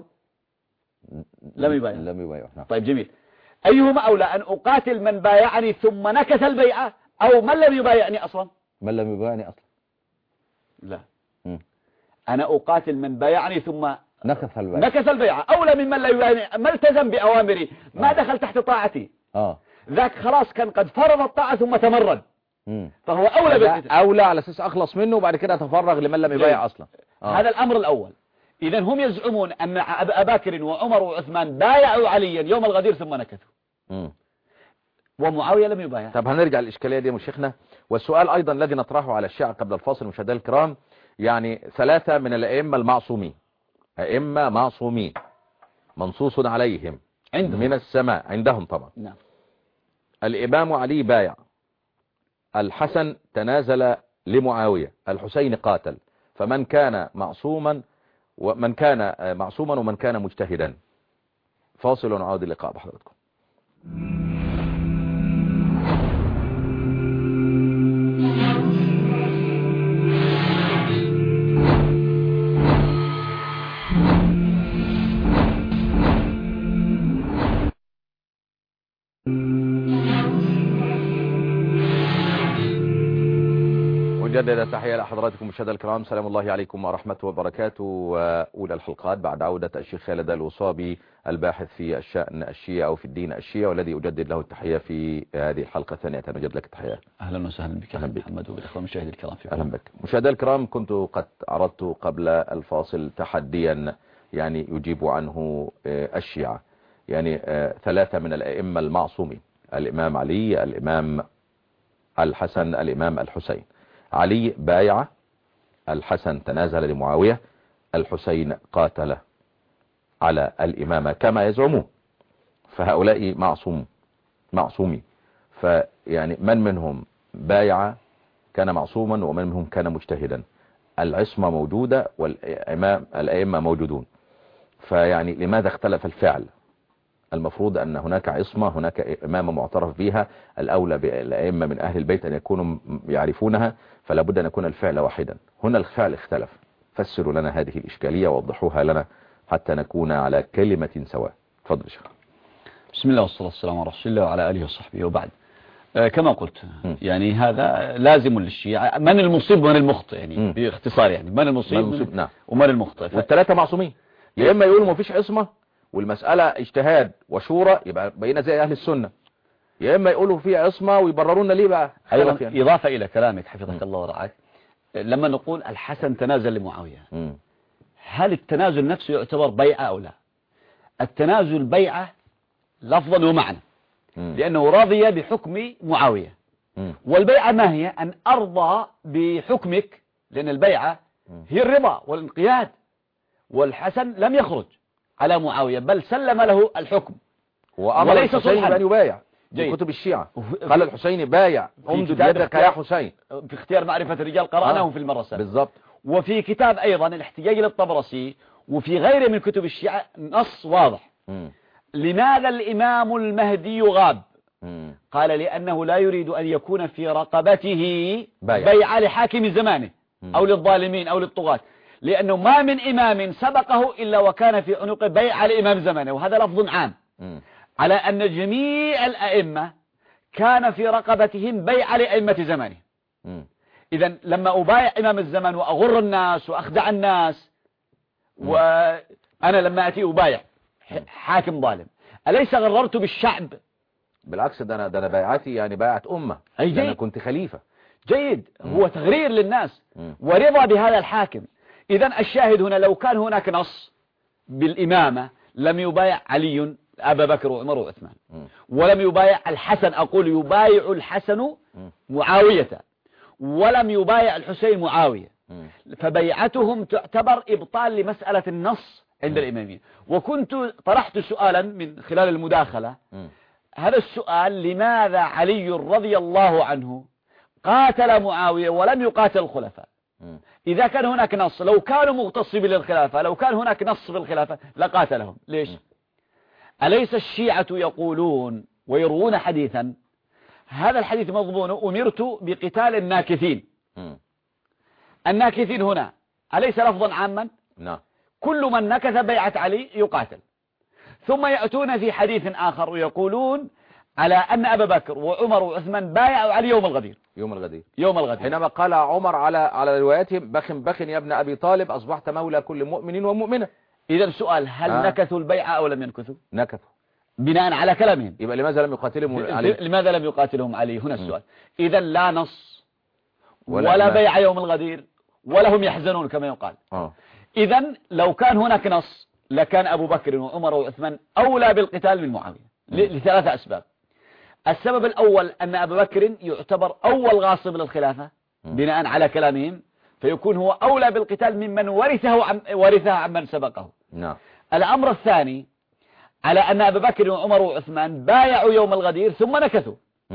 لم يبايع. لم يبايع. نعم. طيب جميل. أيهما أولى، أن أقاتل من بايعني ثم نكث البيعة أو من لم يبايعني أصلا؟ من لم يبايعني أصلا. لا. م. أنا أقاتل من بايعني ثم نكث البيعة. نكث البيعة أولى من من لا يبايعني، ما التزم بأوامري، ما آه. دخل تحت طاعتي. آه. ذاك خلاص كان قد فرض الطاعة ثم تمرد. مم. فهو أولى بالقتال. أولى على أساس أخلص منه وبعد كده أتفرغ لمن لم يبايع أصلا. آه. هذا الأمر الأول. إذن هم يزعمون أن أبا بكر وعمر وعثمان بايعوا عليا يوم الغدير ثم نكثوا. مم. ومعاوية لم يبايع. طب هنرجع للإشكالية دي يا شيخنا. والسؤال أيضا الذي نطرحه على الشيعة قبل الفاصل مشاهدينا الكرام، يعني ثلاثة من الأئمة المعصومين، أئمة معصومين منصوص عليهم عندهم من السماء عندهم طبعا. نعم. الإمام علي بايع، الحسن تنازل لمعاوية، الحسين قاتل، فمن كان معصوما ومن كان معصوما ومن كان مجتهدا. فاصل ونعود اللقاء بحضراتكم. مجددا تحية لحضراتكم مشاهدينا الكرام، سلام الله عليكم ورحمته وبركاته. وأولى الحلقات بعد عودة الشيخ خالد الوصابي الباحث في الشأن الشيعي أو في الدين الشيعي، والذي أجدد له التحية في هذه الحلقة الثانية. نجد لك التحية. أهلا وسهلا بك أهلا محمد وبالأخوة المشاهدين الكرام في أهلا بك. مشاهدينا الكرام، كنت قد عرضت قبل الفاصل تحديا يعني يجيب عنه الشيعة، يعني ثلاثة من الأئمة المعصومين: الإمام علي، الإمام الحسن، الإمام الحسين. علي بايع، الحسن تنازل لمعاوية، الحسين قاتل على الإمامة كما يزعمون. فهؤلاء معصوم معصومي. فيعني من منهم بايع كان معصوما ومن منهم كان مجتهدا. العصمة موجودة والإمام الأئمة موجودون. فيعني لماذا اختلف الفعل؟ المفروض أن هناك عصمة، هناك إمامة معترف بها، الأولى بالأئمة من أهل البيت أن يكونوا يعرفونها، فلا بد أن يكون الفعل واحدا. هنا الفعل اختلف. فسروا لنا هذه الإشكالية ووضحوها لنا حتى نكون على كلمة سواء. تفضل شيخ. بسم الله والصلاة والسلام على رسول الله وعلى آله وصحبه وبعد. آه كما قلت م. يعني هذا لازم للشيعة. من المصيب ومن المخطئ، يعني م. باختصار، يعني من المصيب, من المصيب نعم. ومن المخطئ. ف... والثلاثة معصومين. يا إما يقولوا ما فيش عصمة والمسألة اجتهاد وشورى، يبقى بقينا زي أهل السنة، يا إما يقولوا فيها عصمة ويبررونا ليه بقى. أيضا يعني. إضافة إلى كلامك حفظك م. الله ورعاك، لما نقول الحسن تنازل لمعاوية، م. هل التنازل نفسه يعتبر بيعة أو لا؟ التنازل بيعة لفظا ومعنى، م. لأنه راضي بحكم معاوية. م. والبيعة ما هي؟ أن أرضى بحكمك، لأن البيعة هي الرضا والانقياد. والحسن لم يخرج على معاوية بل سلم له الحكم وأمر الحسين بأن يبايع. في كتب الشيعة قال الحسين بايع امدد يدك يا حسين. في اختيار معرفة الرجال قرأناه آه. في المرة السابقة بالضبط. وفي كتاب أيضا الاحتجاج للطبرسي وفي غيره من كتب الشيعة نص واضح. م. لماذا الإمام المهدي غاب؟ م. قال لأنه لا يريد أن يكون في رقبته بايع, بايع لحاكم زمانه م. أو للظالمين أو للطغاة، لأنه ما من إمام سبقه إلا وكان في عنق بيع لإمام زمانه. وهذا لفظ عام م. على أن جميع الأئمة كان في رقبتهم بيع لأئمة زمانه. إذن لما أبايع إمام الزمان وأغر الناس وأخدع الناس، م. وأنا لما أتي أبايع حاكم ظالم، أليس غررت بالشعب؟ بالعكس، ده أنا, ده أنا بايعتي يعني بايعت أمة، أنا كنت خليفة. جيد. م. هو تغرير للناس م. ورضا بهذا الحاكم. إذن الشاهد هنا، لو كان هناك نص بالإمامة لم يبايع علي أبا بكر وعمر وعثمان، ولم يبايع الحسن، أقول يبايع الحسن معاوية، ولم يبايع الحسين معاوية، فبيعتهم تعتبر إبطال لمسألة النص عند الإمامين. وكنت طرحت سؤالا من خلال المداخلة، هذا السؤال: لماذا علي رضي الله عنه قاتل معاوية ولم يقاتل الخلفاء؟ إذا كان هناك نص، لو كانوا مغتصبين للخلافة، لو كان هناك نص في الخلافة لقاتلهم. ليش؟ أليس الشيعة يقولون ويروون حديثا، هذا الحديث مضمون: أمرت بقتال الناكثين. الناكثين هنا أليس لفظا عاما؟ نعم. كل من نكث بيعة علي يقاتل. ثم يأتون في حديث آخر ويقولون على أن أبا بكر وعمر وعثمان بايعوا علي يوم الغدير. يوم الغدير يوم الغدير حينما قال عمر على على رواياتهم: بخن بخن يا ابن أبي طالب، أصبحت مولى كل مؤمن ومؤمنة. إذا السؤال: هل آه. نكثوا البيعة أو لم ينكثوا؟ نكثوا بناء على كلامهم. يبقى لماذا لم يقاتلهم علي؟ لماذا لم يقاتلهم علي؟ هنا السؤال. إذا لا نص ولا, ولا بيع يوم الغدير ولا هم يحزنون كما يقال. آه. إذا لو كان هناك نص لكان أبو بكر وعمر وعثمان أولى بالقتال من معاوية لثلاثة أسباب. السبب الأول أن أبا بكر يعتبر أول غاصب للخلافة بناء على كلامهم، فيكون هو أولى بالقتال ممن ورثه عن ورثها عمن سبقه. نعم. الأمر الثاني على أن أبا بكر وعمر وعثمان بايعوا يوم الغدير ثم نكثوا،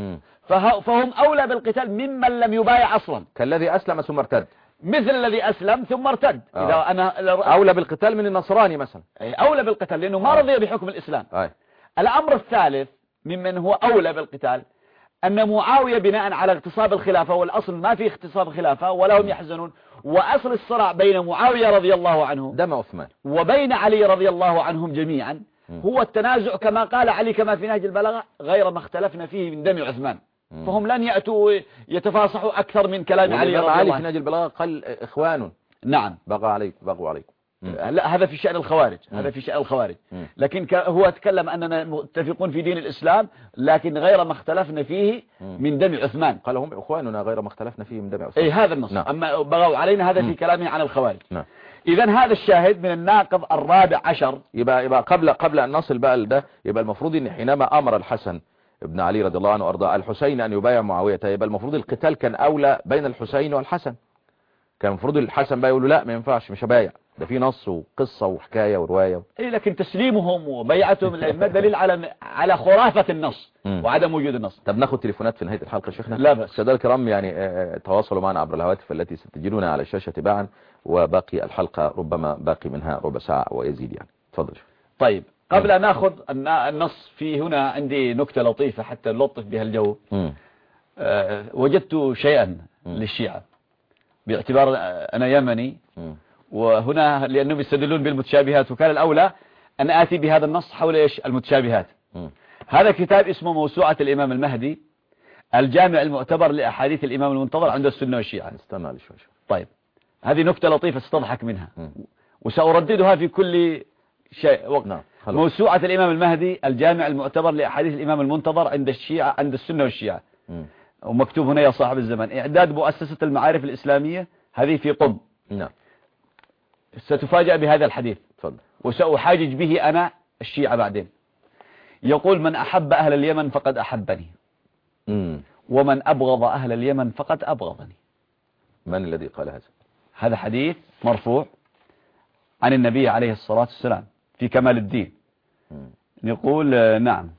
فهم أولى بالقتال ممن لم يبايع أصلا، كالذي أسلم ثم ارتد، مثل الذي أسلم ثم ارتد. آه. إذا أنا أولى بالقتال من النصراني مثلا، أولى بالقتال لأنه ما رضي بحكم الإسلام. آه. الأمر الثالث ممن هو أولى بالقتال أن معاوية بناء على اغتصاب الخلافة، والأصل ما في اغتصاب الخلافة ولا هم يحزنون، وأصل الصراع بين معاوية رضي الله عنه دم عثمان وبين علي رضي الله عنهم جميعا هو التنازع كما قال علي كما في نهج البلاغة غير ما اختلفنا فيه من دم عثمان. فهم لن يأتوا يتفاصحوا أكثر من كلام علي رضي الله عنه. علي في نهج البلاغة قال إخوان نعم بغى عليك بغوا عليكم. لا هذا في شأن الخوارج، هذا في شأن الخوارج، لكن هو تكلم أننا متفقون في دين الإسلام لكن غير ما اختلفنا فيه من دم عثمان. قال هم إخواننا غير ما اختلفنا فيه من دم عثمان. أي هذا النص. نعم. أما بغوا علينا هذا في كلامه عن الخوارج. نعم. إذن هذا الشاهد من الناقض الرابع عشر. يبقى يبقى قبل قبل أن نصل بقى لده، يبقى المفروض إن حينما أمر الحسن ابن علي رضي الله عنه وأرضاه الحسين أن يبايع معاوية، يبقى المفروض القتال كان أولى بين الحسين والحسن. كان المفروض الحسن بقى يقول له لا ما ينفعش مش هبايع، ده في نص وقصة وحكاية ورواية. إيه لكن تسليمهم وبيعتهم الأئمة دليل على على خرافة النص م. وعدم وجود النص. طب ناخد تليفونات في نهاية الحلقة شيخنا؟ لا بس. سادة الكرام يعني تواصلوا معنا عبر الهواتف التي ستجدونها على الشاشة تباعا، وباقي الحلقة ربما باقي منها ربع ساعة ويزيد يعني. تفضل. طيب قبل أن ناخذ النص، في هنا عندي نكتة لطيفة حتى نلطف بها الجو. أه وجدت شيئا م. للشيعة باعتبار أنا يمني م. وهنا لأنهم يستدلون بالمتشابهات، وكان الأولى أن آتي بهذا النص حول إيش المتشابهات. م. هذا كتاب اسمه موسوعة الإمام المهدي الجامع المعتبر لأحاديث الإمام المنتظر عند السنة والشيعة. استنى لي شوي. طيب هذه نكتة لطيفة ستضحك منها م. وسأرددها في كل شيء وقت. نعم. موسوعة الإمام المهدي الجامع المعتبر لأحاديث الإمام المنتظر عند الشيعة عند السنة والشيعة. م. ومكتوب هنا يا صاحب الزمان إعداد مؤسسة المعارف الإسلامية، هذه في قم. نعم. ستفاجأ بهذا الحديث. تفضل. وسأحاجج به أنا الشيعة بعدين. يقول من أحب أهل اليمن فقد أحبني مم. ومن أبغض أهل اليمن فقد أبغضني. من الذي قال هذا؟ هذا حديث مرفوع عن النبي عليه الصلاة والسلام في كمال الدين. مم. يقول نعم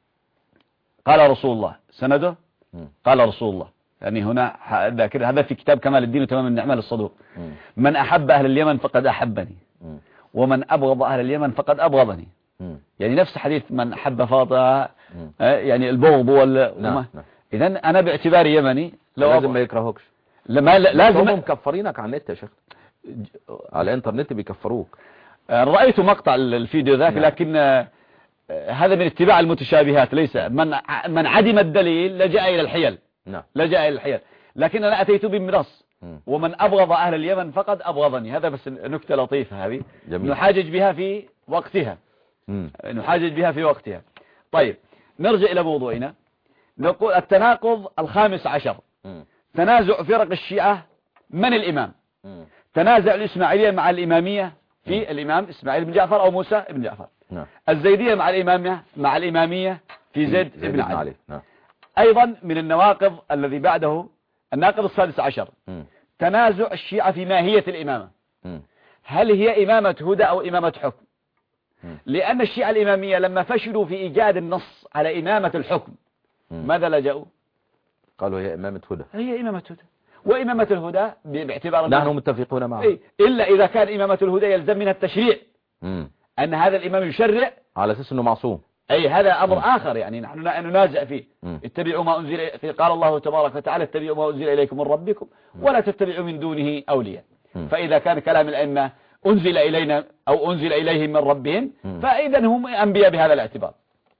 قال رسول الله سنده مم. قال رسول الله، يعني هنا هذا في كتاب كمال الدين وتمام النعمة للصدوق. مم. من أحب أهل اليمن فقد أحبني مم. ومن أبغض أهل اليمن فقد أبغضني. مم. يعني نفس حديث من أحب فاطمة يعني البغض وال نعم. إذن أنا باعتباري يمني لو لازم ما يكرهوكش. لما لازم هم مكفرينك على النت يا شيخ، على الانترنت بيكفروك. رأيت مقطع الفيديو ذاك نعم. لكن هذا من اتباع المتشابهات، ليس من من عدم الدليل لجأ إلى الحيل. نعم. لجأ إلى الحيل، لكن أنا أتيت بمنص ومن أبغض أهل اليمن فقد أبغضني. هذا بس نكتة لطيفة هذه جميل. نحاجج بها في وقتها. مم. نحاجج بها في وقتها. طيب نرجع إلى موضوعنا. نقول التناقض الخامس عشر. مم. تنازع فرق الشيعة من الإمام. مم. تنازع الإسماعيلية مع الإمامية في مم. الإمام إسماعيل بن جعفر أو موسى بن جعفر. نعم. الزيدية مع الإمامية مع الإمامية في زيد, زيد بن علي. نعم. أيضا من النواقض الذي بعده الناقض السادس عشر. م. تنازع الشيعة في ماهية الإمامة. م. هل هي إمامة هدى أو إمامة حكم؟ م. لأن الشيعة الإمامية لما فشلوا في إيجاد النص على إمامة الحكم م. ماذا لجأوا؟ قالوا هي إمامة هدى. هي إمامة هدى، وإمامة الهدى باعتبار نحن متفقون معه. إيه؟ إلا إذا كان إمامة الهدى يلزم منها التشريع. م. أن هذا الإمام يشرع على أساس أنه معصوم. أي هذا أمر م. آخر يعني نحن ننازع فيه. م. اتبعوا ما أنزل في قال الله تبارك وتعالى اتبعوا ما أنزل إليكم من ربكم ولا تتبعوا من دونه أولياء. م. فإذا كان كلام الأئمة أنزل إلينا أو أنزل إليهم من ربهم م. فإذا هم أنبياء بهذا الاعتبار.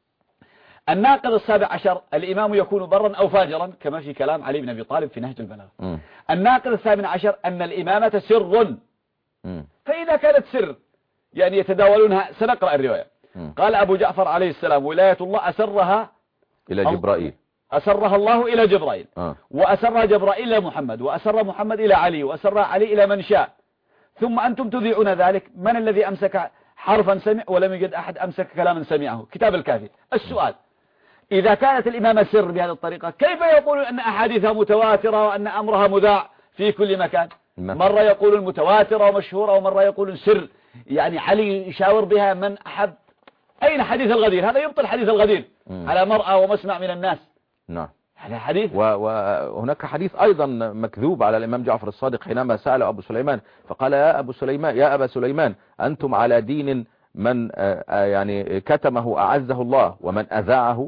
الناقض السابع عشر الإمام يكون برا أو فاجرا كما في كلام علي بن أبي طالب في نهج البلاغة. الناقض الثامن عشر أن الإمامة سر. م. فإذا كانت سر يعني يتداولونها، سنقرأ الرواية. م. قال أبو جعفر عليه السلام ولاية الله أسرها إلى جبرائيل، أسرها الله إلى جبرائيل. آه. وأسرها جبرائيل إلى محمد، وأسر محمد إلى علي، وأسر علي إلى من شاء. ثم أنتم تذيعون ذلك. من الذي أمسك حرفا سمع ولم يجد أحد أمسك كلاما سمعه؟ كتاب الكافي. السؤال إذا كانت الإمامة سر بهذه الطريقة كيف يقول أن أحاديثها متواترة وأن أمرها مذاع في كل مكان؟ مرة يقول متواترة ومشهورة ومرة يقول سر، يعني علي يشاور بها من أحب. أين حديث الغدير؟ هذا يبطل حديث الغدير م. على مرأة ومسمع من الناس. نعم. هذا حديث. وهناك حديث أيضا مكذوب على الإمام جعفر الصادق حينما سأل أبو سليمان فقال يا أبو سليمان يا أبا سليمان أنتم على دين من يعني كتمه أعزه الله ومن أذاعه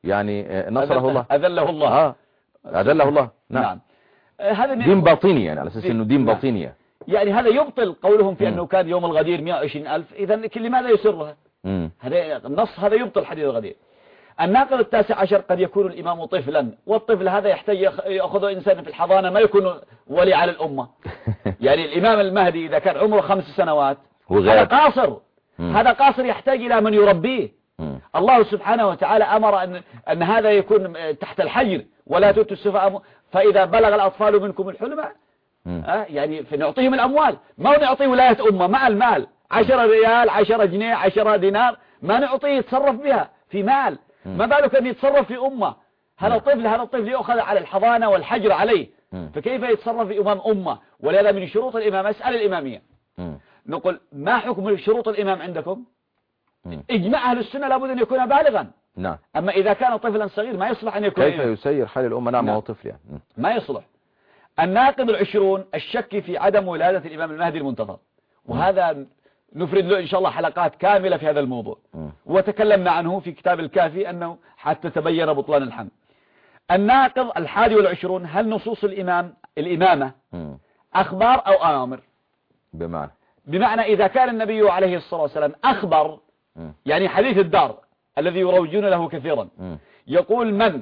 يعني نصره الله، أذله الله. آه. أذله الله. نعم, نعم. هذا دين باطني يعني على أساس أنه دين نعم. باطني. يعني هذا يبطل قولهم في م. أنه كان يوم الغدير مئة وعشرين ألف. إذا لماذا يسرها؟ م. هذا النص هذا يبطل حديث الغدير. الناقض التاسع عشر قد يكون الإمام طفلا، والطفل هذا يحتاج يأخذه إنسان في الحضانة ما يكون ولي على الأمة. يعني الإمام المهدي إذا كان عمره خمس سنوات هذا قاصر. م. هذا قاصر يحتاج إلى من يربيه. م. الله سبحانه وتعالى أمر أن, أن هذا يكون تحت الحجر ولا تؤتوا السفهاء، فإذا بلغ الأطفال منكم الحلم أه يعني نعطيهم الأموال، ما نعطيه ولاية أمة مع المال، عشرة ريال عشرة جنيه عشرة دينار ما نعطيه يتصرف بها في مال، ما بالك أن يتصرف في أمة. هذا الطفل هذا الطفل يأخذ على الحضانة والحجر عليه، فكيف يتصرف في أمام أمة؟ ولهذا من شروط الإمام أسأل الإمامية. نقول ما حكم شروط الإمام عندكم؟ إجماع أهل السنة لابد أن يكون بالغا. نعم. أما إذا كان طفلا صغير ما يصلح أن يكون كيف إمام. يسير حال الأمة؟ نعم هو طفل يعني ما يصلح. الناقض العشرون الشك في عدم ولادة الإمام المهدي المنتظر، وهذا نفرد له إن شاء الله حلقات كاملة في هذا الموضوع، وتكلمنا عنه في كتاب الكافي أنه حتى تبين بطلان الحمد. الناقض الحادي والعشرون هل نصوص الإمام الإمامة أخبار أو أوامر؟ بمعنى بمعنى إذا كان النبي عليه الصلاة والسلام أخبر، يعني حديث الدار الذي يروجون له كثيرا يقول من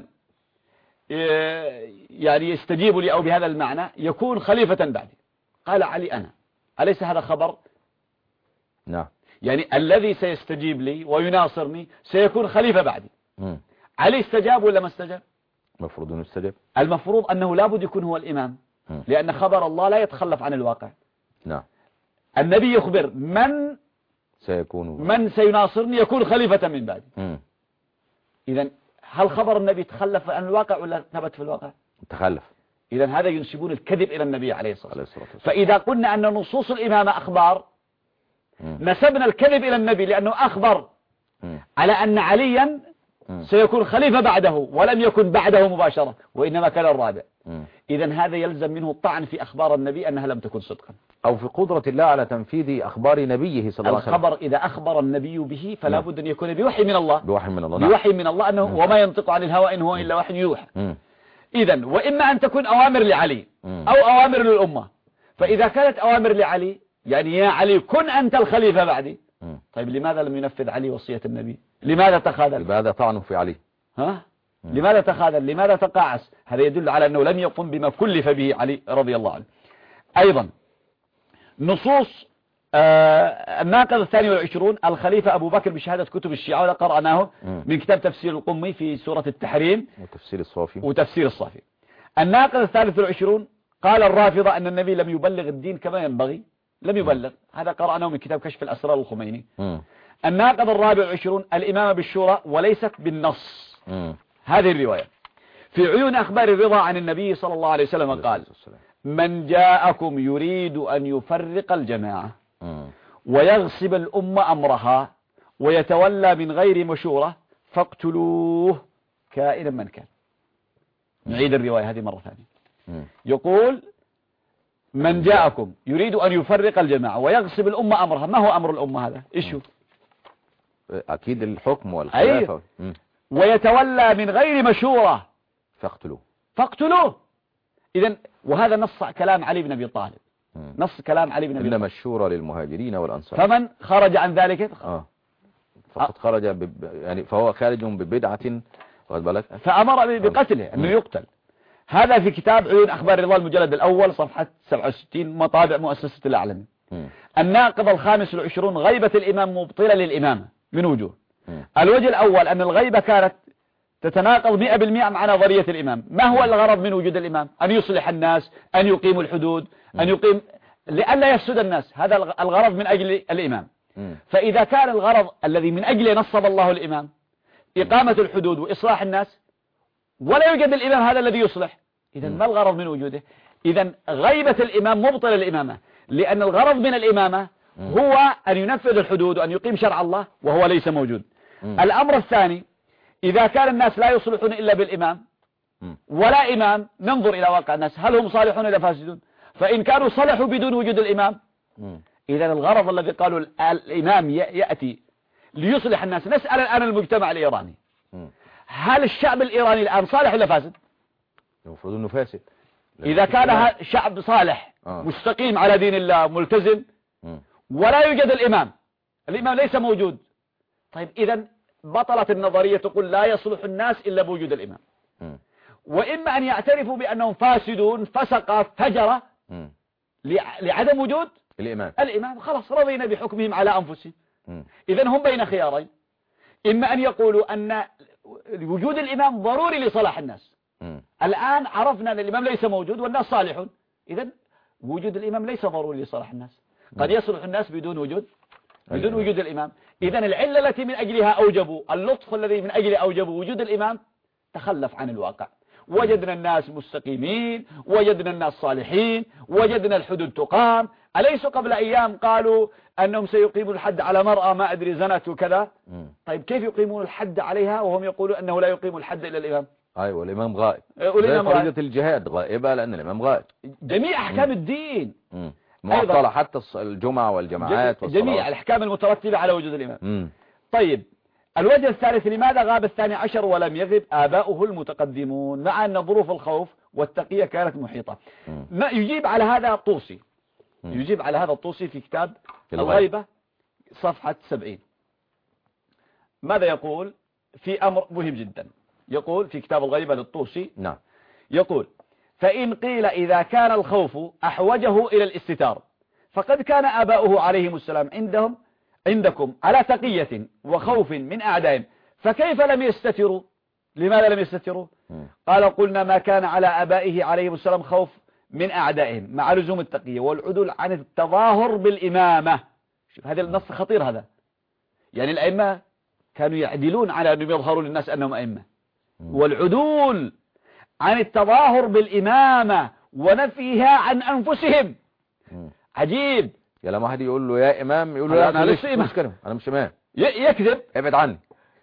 يعني يستجيب لي أو بهذا المعنى يكون خليفة بعدي، قال علي أنا، أليس هذا خبر؟ نعم. يعني الذي سيستجيب لي ويناصرني سيكون خليفة بعدي. م. علي استجاب ولا ما استجاب؟ المفروض أنه استجاب. المفروض أنه لابد يكون هو الإمام، م. لأن خبر الله لا يتخلف عن الواقع. نعم. النبي يخبر من سيكون من سيناصرني يكون خليفة من بعدي. إذن هل خبر النبي تخلف عن الواقع ولا ثبت في الواقع؟ تخلف. إذن هذا ينسبون الكذب إلى النبي عليه الصلاة والسلام. والسلام. فإذا قلنا أن نصوص الإمامة أخبار م. نسبنا الكذب إلى النبي لأنه أخبر م. على أن عليا م. سيكون خليفة بعده ولم يكن بعده مباشرة وإنما كان الرابع. إذن هذا يلزم منه الطعن في أخبار النبي أنها لم تكن صدقا، أو في قدرة الله على تنفيذ أخبار نبيه صلى الله عليه وسلم. الخبر إذا أخبر النبي به فلا بد أن يكون بوحي من الله. بوحي من الله. بوحي من الله أنه م. وما ينطق عن الهوى إن هو إلا وحي يوحى. إذن وإما أن تكون أوامر لعلي م. أو أوامر للأمة. فإذا كانت أوامر لعلي يعني يا علي كن أنت الخليفة بعدي، م. طيب لماذا لم ينفذ علي وصية النبي؟ لماذا تخاذل؟ لماذا طعنوا في علي؟ ها؟ م. لماذا تخاذل؟ لماذا تقاعس؟ هذا يدل على أنه لم يقم بما كلف به علي رضي الله عنه. أيضا نصوص آه الناقض الثاني والعشرون الخليفة أبو بكر بشهادة كتب الشيعة، ولا قرأناه من كتاب تفسير القمي في سورة التحريم وتفسير الصافي وتفسير الصافي. الناقض الثالث والعشرون قال الرافضة أن النبي لم يبلغ الدين كما ينبغي، لم يبلغ، هذا قرأناه من كتاب كشف الأسرار الخميني. م. الناقض الرابع والعشرون الإمامة بالشورى وليست بالنص. م. هذه الرواية في عيون أخبار الرضا عن النبي صلى الله عليه وسلم قال من جاءكم يريد أن يفرق الجماعة م. ويغصب الأمة أمرها ويتولى من غير مشورة فاقتلوه كائنا من كان. نعيد الرواية هذه مرة ثانية. يقول من جاءكم يريد أن يفرق الجماعة ويغصب الأمة أمرها. ما هو أمر الأمة هذا؟ إيش هو؟ أكيد الحكم والخلافة. ويتولى من غير مشورة فاقتلوه فاقتلوه. إذن وهذا نص كلام علي بن أبي طالب، نص كلام علي بن أبي طالب إنما الشورى للمهاجرين والأنصار، فمن خرج عن ذلك آه. فقد خرج ب... يعني فهو خارج ببدعة، واخد بالك، فأمر بقتله أنه يقتل. هذا في كتاب عيون أخبار الرضا المجلد الأول صفحة سبعة وستين مطابع مؤسسة الأعلمي. الناقض الخامس والعشرون غيبة الإمام مبطلة للإمامة من وجوه. م. الوجه الأول أن الغيبة كانت تتناقض مئة بالمئة مع نظرية الإمام. ما هو الغرض من وجود الإمام؟ أن يصلح الناس، أن يقيم الحدود، م. أن يقيم لئلا يفسد الناس، هذا الغرض من أجل الإمام. م. فإذا كان الغرض الذي من أجله نصب الله الإمام إقامة الحدود وإصلاح الناس ولا يوجد الإمام هذا الذي يصلح، إذا ما الغرض من وجوده؟ إذا غيبة الإمام مبطلة للإمامة، لأن الغرض من الإمامة هو أن ينفذ الحدود وأن يقيم شرع الله وهو ليس موجود. م. الأمر الثاني إذا كان الناس لا يصلحون إلا بالإمام ولا إمام، ننظر إلى واقع الناس هل هم صالحون إلا فاسدون؟ فإن كانوا صلحوا بدون وجود الإمام إذا الغرض الذي قالوا الإمام يأتي ليصلح الناس. نسأل الآن المجتمع الإيراني، هل الشعب الإيراني الآن صالح ولا فاسد؟ المفروض أنه فاسد. إذا كان شعب صالح آه. مستقيم على دين الله ملتزم م. ولا يوجد الإمام، الإمام ليس موجود، طيب إذا بطلت النظرية تقول لا يصلح الناس إلا بوجود الإمام. م. وإما أن يعترفوا بأنهم فاسدون فسقة فجرة م. لعدم وجود الإمام الإمام خلاص رضينا بحكمهم على أنفسهم. إذن هم بين خيارين، إما أن يقولوا أن وجود الإمام ضروري لصلاح الناس. م. الآن عرفنا أن الإمام ليس موجود والناس صالحون، إذن وجود الإمام ليس ضروري لصلاح الناس، قد يصلح الناس بدون وجود بدون أيوة. وجود الإمام. إذن العلة التي من أجلها أوجبوا اللطف الذي من أجله أوجبوا وجود الإمام تخلف عن الواقع. وجدنا الناس مستقيمين، وجدنا الناس صالحين، وجدنا الحدود تقام. أليس قبل أيام قالوا أنهم سيقيمون الحد على مرأة ما أدري زنت وكذا؟ طيب كيف يقيمون الحد عليها وهم يقولون أنه لا يقيم الحد إلا الإمام؟ أيوة والإمام غائب. والإمام غائب. فريضة الجهاد غائبة لأن الإمام غائب. جميع أحكام الدين معطلة، حتى الجمعة والجماعات والصلاة. جميع الأحكام المترتبة على وجود الإمام. م. طيب الوجه الثالث، لماذا غاب الثاني عشر ولم يغب آباؤه المتقدمون مع أن ظروف الخوف والتقية كانت محيطة؟ ما يجيب على هذا الطوسي، يجيب على هذا الطوسي في كتاب الغيبة صفحة سبعين. ماذا يقول في أمر مهم جدا؟ يقول في كتاب الغيبة للطوسي نعم، يقول فإن قيل إذا كان الخوف أحوجه إلى الاستتار فقد كان آباؤه عليهم السلام عندهم عندكم على تقية وخوف من أعدائهم، فكيف لم يستتروا؟ لماذا لم يستتروا؟ قال قلنا ما كان على آبائه عليهم السلام خوف من أعدائهم مع لزوم التقية والعدول عن التظاهر بالإمامة. شوف هذا النص خطير هذا، يعني الأئمة كانوا يعدلون على أنهم يظهروا للناس أنهم أئمة، والعدول عن التظاهر بالإمامة ونفيها عن أنفسهم. عجيب. يا لما واحد يقول له يا إمام يقول له أنا لسه إمام، أنا مش إمام، يكذب، ابعد عني.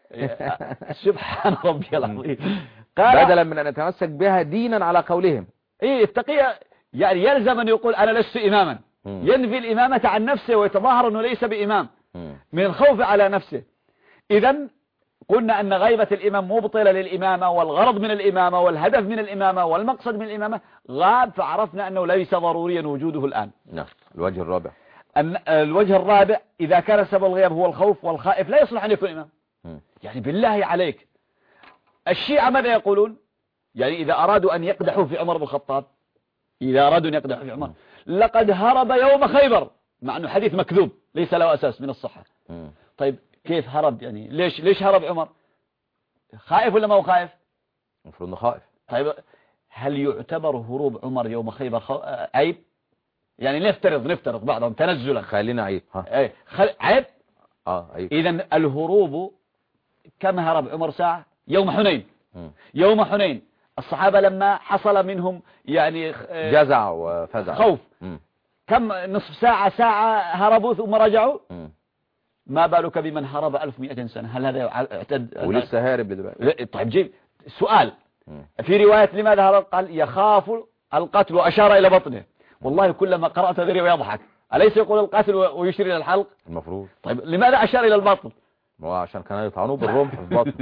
سبحان ربي العظيم. بدلا من أن يتمسك بها دينا على قولهم. إيه التقية يعني يلزم أن يقول أنا لست إماما، ينفي الإمامة عن نفسه ويتظاهر أنه ليس بإمام من الخوف على نفسه. إذن قلنا أن غيبة الإمام مبطلة للإمامة، والغرض من الإمامة والهدف من الإمامة والمقصد من الإمامة غاب، فعرفنا أنه ليس ضروريا وجوده الآن. نعم. الوجه الرابع، الوجه الرابع إذا كان سبب الغياب هو الخوف والخائف لا يصلح أن يكون إمام. م. يعني بالله عليك، الشيعة ماذا يقولون؟ يعني إذا أرادوا أن يقدحوا في عمر بن الخطاب، إذا أرادوا أن يقدحوا في عمر م. لقد هرب يوم خيبر، مع أنه حديث مكذوب ليس له أساس من الصحة. م. طيب كيف هرب؟ يعني ليش ليش هرب عمر؟ خائف ولا ما هو خائف؟ المفروض انه خائف. طيب هل يعتبر هروب عمر يوم خيبر خو... عيب؟ يعني نفترض نفترض بعضهم تنزلا، خلينا عيب ها اي خل... عيب اه عيب. اذا الهروب كم هرب عمر؟ ساعة يوم حنين. م. يوم حنين الصحابة لما حصل منهم يعني جزع وفزع خوف م. كم نصف ساعة ساعة هربوا ثم رجعوا. م. ما بالك بمن هرب ألف ومئة سنة؟ هل هذا اعتد ولسه هارب دلوقتي؟ طيب جيب سؤال. م. في رواية لماذا هرب؟ قال يخاف القتل وأشار إلى بطنه. والله كلما قرأت هذه الرواية يضحك، أليس يقول القاتل ويشير إلى الحلق؟ المفروض. طيب لماذا أشار إلى البطن؟ هو عشان كانوا يطعنوه بالرمح في البطن.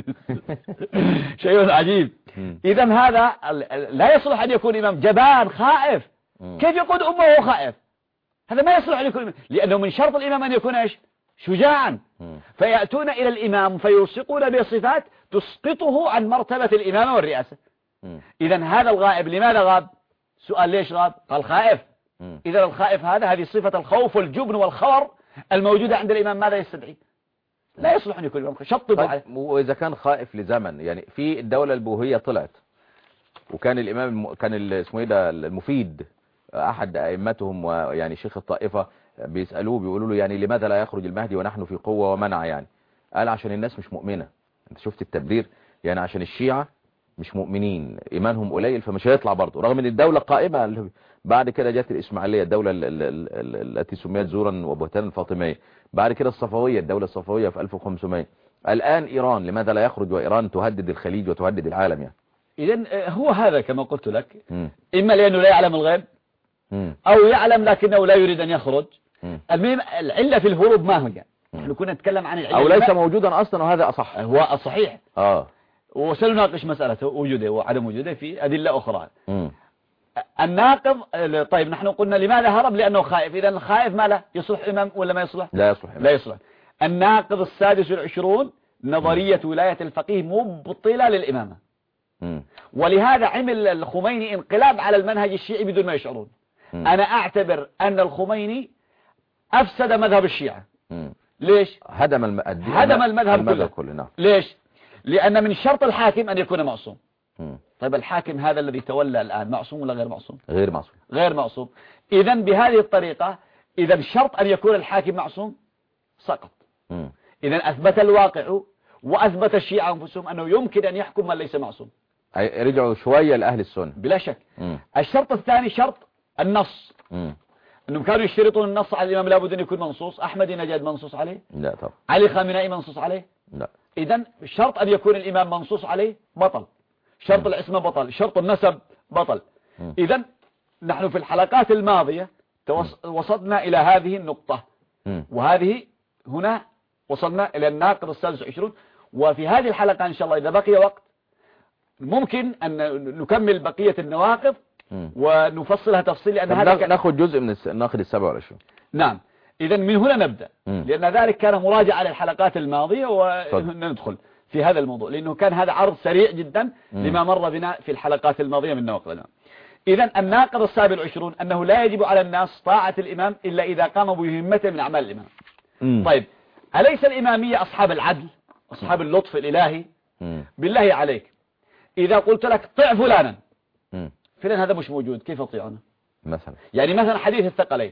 شيء عجيب. إذا هذا لا يصلح أن يكون إمام، جبان خائف. م. كيف يقود أمه وهو خائف؟ هذا ما يصلح أن يكون إمام، لأنه من شرط الإمام أن يكون إيش؟ شجاعا. م. فيأتون إلى الإمام فيلصقون بصفات تسقطه عن مرتبة الإمامة والرئاسة. إذا هذا الغائب لماذا غاب؟ سؤال ليش غاب؟ قال خائف. إذا الخائف هذا هذه صفة الخوف والجبن والخور الموجودة عند الإمام ماذا يستدعي؟ لا يصلح أن يكون إمام. شطبوا عليه. وإذا كان خائف لزمن، يعني في الدولة البوهية طلعت وكان الإمام كان اسمه إيه ده المفيد أحد أئمتهم ويعني شيخ الطائفة بيسألوه بيقولوا له يعني لماذا لا يخرج المهدي ونحن في قوة ومنع؟ يعني قال عشان الناس مش مؤمنة. أنت شفت التبرير؟ يعني عشان الشيعة مش مؤمنين، إيمانهم قليل فمش هيطلع برضه، رغم ان الدولة قائمة. بعد كده جت الإسماعيلية الدولة التي سميت زورا وبهتانا الفاطمية، بعد كده الصفوية الدولة الصفوية في ألف وخمسمائة، الآن إيران. لماذا لا يخرج وإيران تهدد الخليج وتهدد العالم؟ يعني إذن هو هذا كما قلت لك، م. إما لأنه لا يعلم الغيب م. أو يعلم لكنه لا يريد أن يخرج. المهم العلة في الهروب ما هي؟ نحن كنا نتكلم عن العلة أو ليس موجودا أصلا، وهذا أصح. هو صحيح. آه وسنناقش مسألة وجوده وعدم وجوده في أدلة أخرى. م. الناقض، طيب نحن قلنا لماذا هرب؟ لأنه خائف. إذا الخائف ما له يصلح إمام ولا ما يصلح؟ لا يصلح إمام. لا يصلح. الناقض السادس والعشرون نظرية ولاية الفقيه مبطلة للإمامة. م. ولهذا عمل الخميني انقلاب على المنهج الشيعي بدون ما يشعرون. م. أنا أعتبر أن الخميني أفسد مذهب الشيعة. م. ليش؟ هدم الم... هدم المذهب, المذهب كله, كله. نعم. ليش؟ لأن من شرط الحاكم أن يكون معصوم. م. طيب الحاكم هذا الذي تولى الآن معصوم ولا غير معصوم؟ غير معصوم. غير معصوم. إذا بهذه الطريقة إذا شرط أن يكون الحاكم معصوم سقط. إذا أثبت الواقع وأثبت الشيعة أنفسهم أنه يمكن أن يحكم من ليس معصوم. رجعوا شوية لأهل السنة بلا شك. م. الشرط الثاني شرط النص. م. أنهم كانوا يشترطون النص على الإمام لابد أن يكون منصوص. أحمد نجاد منصوص عليه؟ لا طبعا. علي خامنائي منصوص عليه؟ لا. إذا شرط أن يكون الإمام منصوص عليه بطل. شرط العصمة بطل. شرط النسب بطل. إذا نحن في الحلقات الماضية وصلنا إلى هذه النقطة. م. وهذه هنا وصلنا إلى الناقض السادس والعشرون. وفي هذه الحلقة إن شاء الله إذا بقي وقت ممكن أن نكمل بقية النواقض م. ونفصلها تفصيل، لأن هذا كان ناخذ جزء من الناقض السابع والعشرون. نعم. إذا من هنا نبدأ م. لأن ذلك كان مراجعة للحلقات الماضية وندخل في هذا الموضوع لأنه كان هذا عرض سريع جدا م. لما مر بنا في الحلقات الماضية من نواقض. إذا الناقض السابع والعشرون أنه لا يجب على الناس طاعة الإمام إلا إذا قام بمهمة من أعمال الإمام. م. طيب أليس الإمامية أصحاب العدل أصحاب اللطف الإلهي؟ م. بالله عليك إذا قلت لك طع فلانا فلان هذا مش موجود كيف أطيعنا مثلا؟ يعني مثلا حديث الثقلين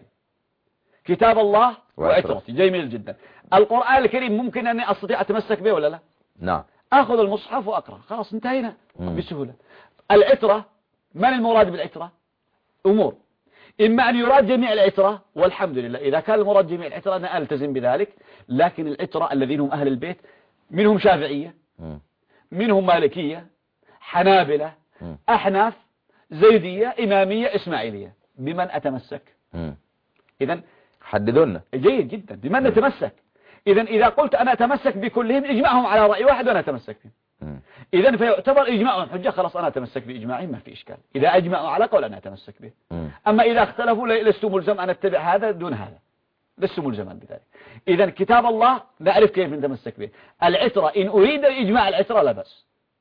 كتاب الله وعترتي جميل جدا. القرآن الكريم ممكن أني أستطيع أتمسك به ولا لا؟ نعم. أخذ المصحف وأقرأ خلاص انتهينا م. بسهولة. العترة من المراد بالعترة؟ أمور إما أن يراد جميع العترة والحمد لله إذا كان المراد جميع العترة أنا ألتزم بذلك. لكن العترة الذين هم أهل البيت منهم شافعية م. منهم مالكية حنابلة م. أحناف زيدية إمامية إسماعيلية بمن أتمسك؟ إذن حددونا. جيد جدا بمن م. نتمسك. إذن إذا قلت أنا أتمسك بكلهم اجمعهم على رأي واحد وأنا أتمسك بهم. إذن فيعتبر إجماعهم حجة خلاص أنا أتمسك بإجماعهم ما في إشكال إذا أجمعوا على قول أنا أتمسك به. م. أما إذا اختلفوا لست ملزم أن أتبع هذا دون هذا لست ملزما بذلك. إذن كتاب الله نعرف كيف نتمسك به. العترة إن أريد إجماع العترة لا بأس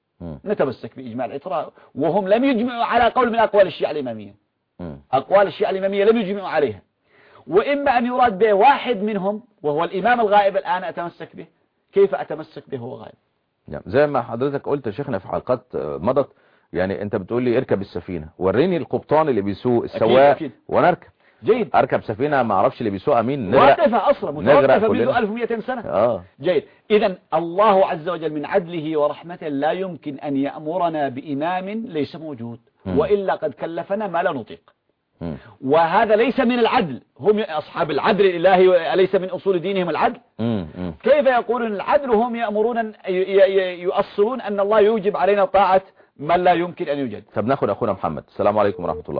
نتمسك بإجماع العترة وهم لم يجمعوا على قول من أقوال الشيعة الإمامية. أقوال الشيعة الإمامية لم يجمعوا عليها. وإما أن يراد به واحد منهم وهو الإمام الغائب الآن أتمسك به. كيف أتمسك به هو غائب؟ زي ما حضرتك قلت يا شيخنا في حلقات مضت يعني أنت بتقول لي اركب السفينة وريني القبطان اللي بيسوق السواق وأنا أركب. جيد. أركب سفينة ما أعرفش اللي بيسوقها مين متوقفة أصلا متوقفة منذ ألف ومئتين سنة. آه. جيد. إذن الله عز وجل من عدله ورحمته لا يمكن أن يأمرنا بإمام ليس موجود م. وإلا قد كلفنا ما لا نطيق. م. وهذا ليس من العدل. هم أصحاب العدل الإلهي أليس من أصول دينهم العدل؟ م. م. كيف يقولون العدل وهم يأمرون يؤصلون أن الله يوجب علينا طاعة من لا يمكن أن يوجد. طب ناخذ أخونا محمد. السلام عليكم ورحمة الله.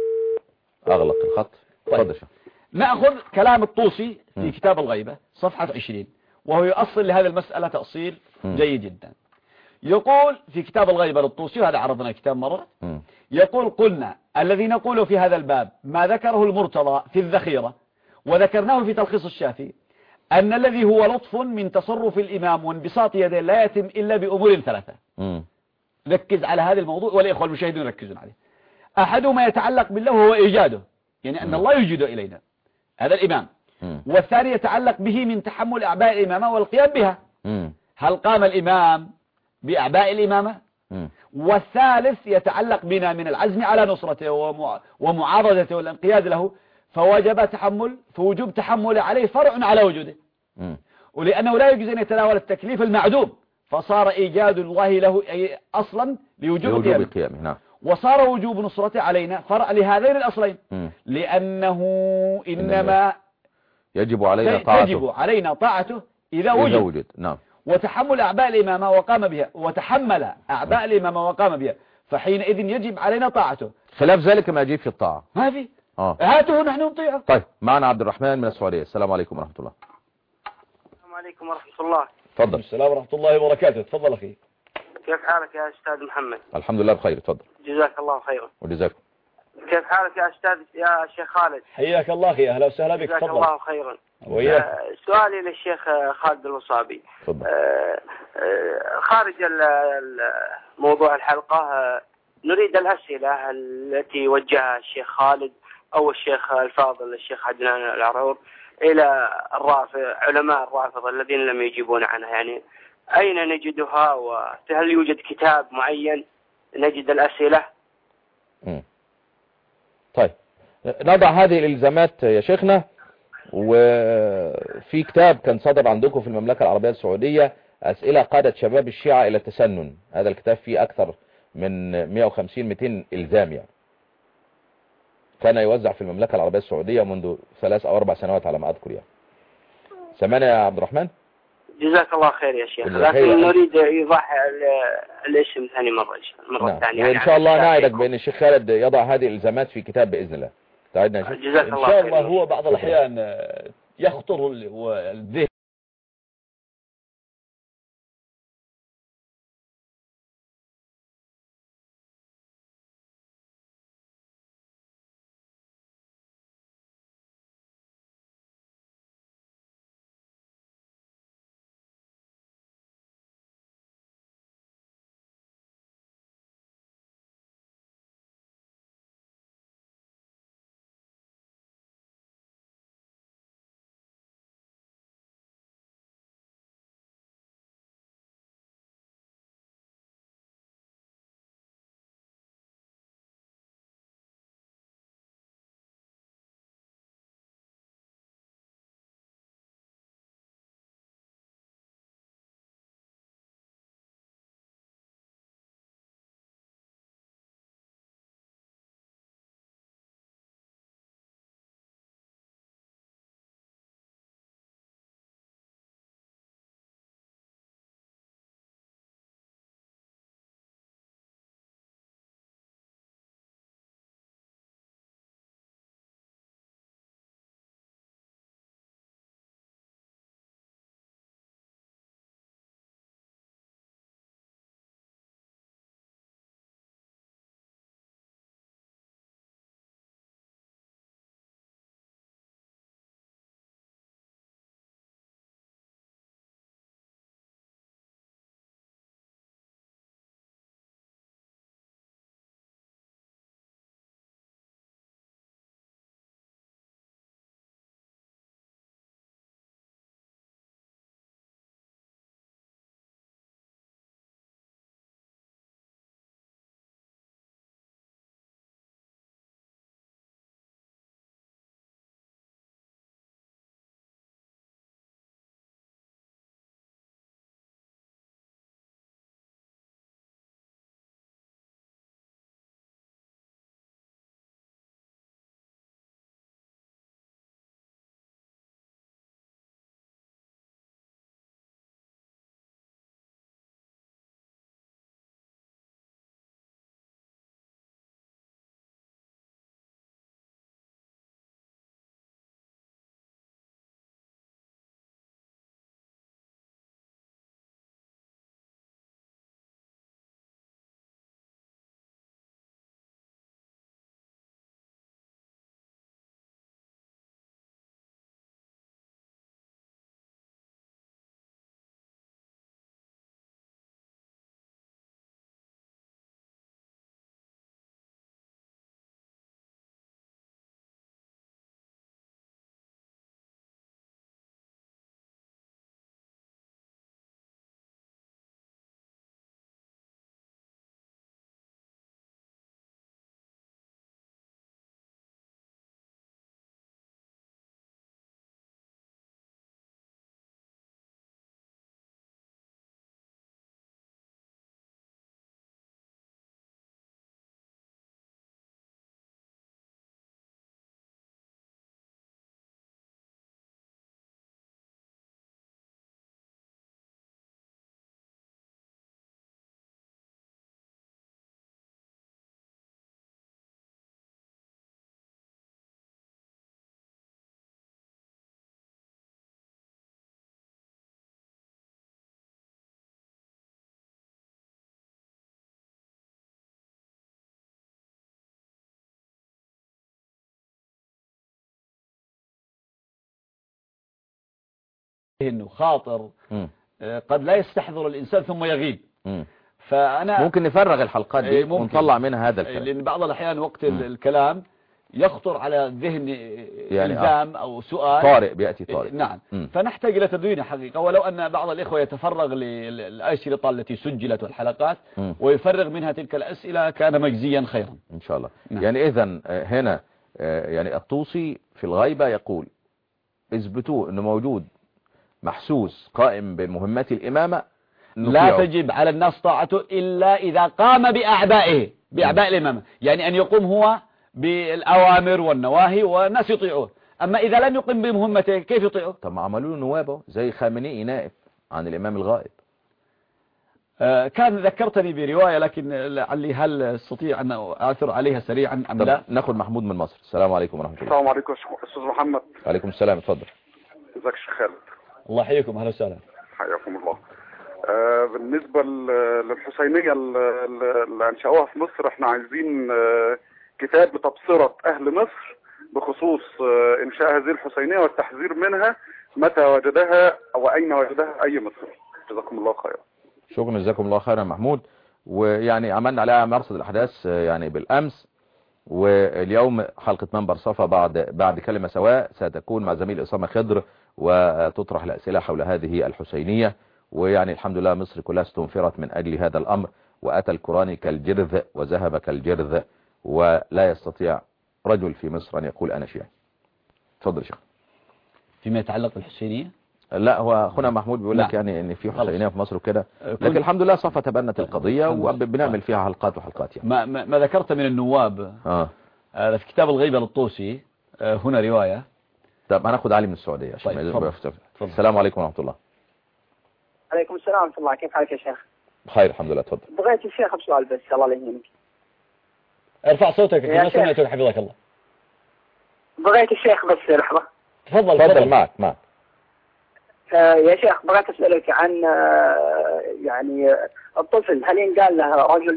أغلق الخط. طيب. نأخذ كلام الطوسي في م. كتاب الغيبة صفحة عشرين وهو يؤصل لهذه المسألة تأصيل م. جيد جدا. يقول في كتاب الغيبة للطوسي وهذا عرضنا كتاب مرة م. يقول قلنا الذي نقوله في هذا الباب ما ذكره المرتضى في الذخيرة وذكرناه في تلخيص الشافعي أن الذي هو لطف من تصرف الإمام وانبساط يديه لا يتم إلا بأمور ثلاثة. م. ركز على هذا الموضوع والإخوة المشاهدين يركزون عليه. أحدهما يتعلق بالله وهو إيجاده يعني أن م. الله يوجد إلينا هذا الإمام. م. والثاني يتعلق به من تحمل أعباء الإمامة والقيام بها. م. هل قام الإمام بأعباء الإمامة؟ م. والثالث يتعلق بنا من العزم على نصرته ومع... ومعارضته والانقياد له فوجب تحمل فوجوب تحمل عليه فرع على وجوده. م. ولأنه لا يجوز أن يتناول التكليف المعدوم فصار إيجاد الله له أي أصلا لوجوب قيامه. نعم. وصار وجوب نصرته علينا فرع لهذين الأصلين م. لأنه إنما يجب علينا طاعته يجب علينا طاعته إذا وجد, إذا وجد. نعم. وتحمل أعباء الإمامة وقام بها وتحمل أعباء الإمامة وقام بها فحينئذ يجب علينا طاعته. خلاف ذلك ما يجيب في الطاعة ما في آه. هاته نحن نطيعه. طيب معنا عبد الرحمن من السعودية. السلام عليكم ورحمة الله. السلام عليكم ورحمة الله. تفضل. السلام ورحمة الله وبركاته. تفضل أخي. كيف حالك يا أستاذ محمد؟ الحمد لله بخير، اتفضل. جزاك الله خيرا. وجزاكم. كيف حالك يا أستاذ يا شيخ خالد؟ حياك الله أخي، أهلا وسهلا بك. جزاك تفضل. الله خيرا. وياك. آه سؤالي للشيخ خالد الوصابي. تفضل. آه آه خارج موضوع الحلقة، آه نريد الأسئلة التي وجهها الشيخ خالد أو الشيخ الفاضل الشيخ عدنان العرور إلى الرافض، علماء الرافضة الذين لم يجيبون عنها، يعني أين نجدها؟ وهل يوجد كتاب معين نجد الأسئلة؟ مم. طيب نضع هذه الالزامات يا شيخنا، وفي كتاب كان صدر عندكم في المملكة العربية السعودية، أسئلة قادت شباب الشيعة إلى التسنن. هذا الكتاب فيه أكثر من مئة وخمسين مئتين إلزام، يعني كان يوزع في المملكة العربية السعودية منذ ثلاث أو أربع سنوات على ما أذكر. يعني سمعنا يا عبد الرحمن؟ جزاك الله خير يا شيخ، لكن نريد إيضاح الاسم ثاني مرة مرة نعم. ثانية. وإن شاء الله نعدك بأن الشيخ خالد يضع هذه الإلزامات في كتاب بإذن الله. تعدنا يا شيخ. جزاك إن الله شاء خير. الله. هو بعض الأحيان يخطر الذهن ذهن وخاطر قد لا يستحضر الإنسان ثم يغيب. م. فأنا ممكن نفرغ الحلقات دي ونطلع منها هذا الكلام، لأن بعض الأحيان وقت م. الكلام يخطر على الذهن يعني إلزام أو سؤال طارئ بيأتي طارئ. نعم. م. فنحتاج إلى تدوين حقيقة، ولو أن بعض الإخوة يتفرغ للأشرطة التي سجلت والحلقات م. ويفرغ منها تلك الأسئلة كان مجزيا خيرا إن شاء الله. نعم. يعني إذن هنا يعني الطوسي في الغيبة يقول اثبتوه أنه موجود محسوس قائم بمهمات الإمامة، لا تجب على الناس طاعته إلا إذا قام بأعبائه بأعباء الإمامة، يعني أن يقوم هو بالأوامر والنواهي والناس يطيعوه. أما إذا لم يقم بمهمته كيف يطيعوه؟ طب ما عملوا له نوابه زي خامنئي نائب عن الإمام الغائب. آه كان ذكرتني برواية لكن لعلي هل استطيع أن أعثر عليها سريعا أم لا؟ ناخذ محمود من مصر. السلام عليكم ورحمة الله. السلام عليكم أستاذ محمد. وعليكم السلام، اتفضل. ازيك يا شيخ خالد؟ الله يحييكم، اهلا وسهلا. حياكم الله. آه بالنسبة للحسينية اللي أنشأوها في مصر، احنا عايزين آه كتاب لتبصرة أهل مصر بخصوص آه إنشاء هذه الحسينية والتحذير منها متى وجدها أو أين وجدها أي مصري. جزاكم الله خيرا. شكرا، جزاكم الله خيرا محمود. ويعني عملنا عليها مرصد الأحداث يعني بالأمس، واليوم حلقة منبر صفا بعد بعد كلمة سواء ستكون مع زميل أسامة خضر، وتطرح الأسئلة حول هذه الحسينية. ويعني الحمد لله مصر كلها استنفرت من أجل هذا الأمر، وأتى القرآن كالجرذ وذهب كالجرذ، ولا يستطيع رجل في مصر أن يقول أنا شيعي. تفضل يا شيخ. فيما يتعلق بالحسينية؟ لا، هو أخونا محمود بيقول لك يعني ان في حسينية في مصر وكده، لكن الحمد لله صفا تبنت القضية وبنعمل فيها حلقات وحلقات يعني. ما, ما, ما ذكرت من النواب اه آه في كتاب الغيبة للطوسي آه هنا رواية. طب هناخد علي من السعودية. طيب. السلام عليكم ورحمة الله. عليكم السلام ورحمة الله، كيف حالك يا شيخ؟ بخير الحمد لله. تفضل. بغيت الشيخ بسؤال بس، الله لا يهينك. ارفع صوتك ما سمعتك حفظك الله. بغيت الشيخ بس لحظة. تفضل تفضل. معك معك. آه يا شيخ بغيت أسألك عن آه يعني آه الطفل هل ينقال له رجل؟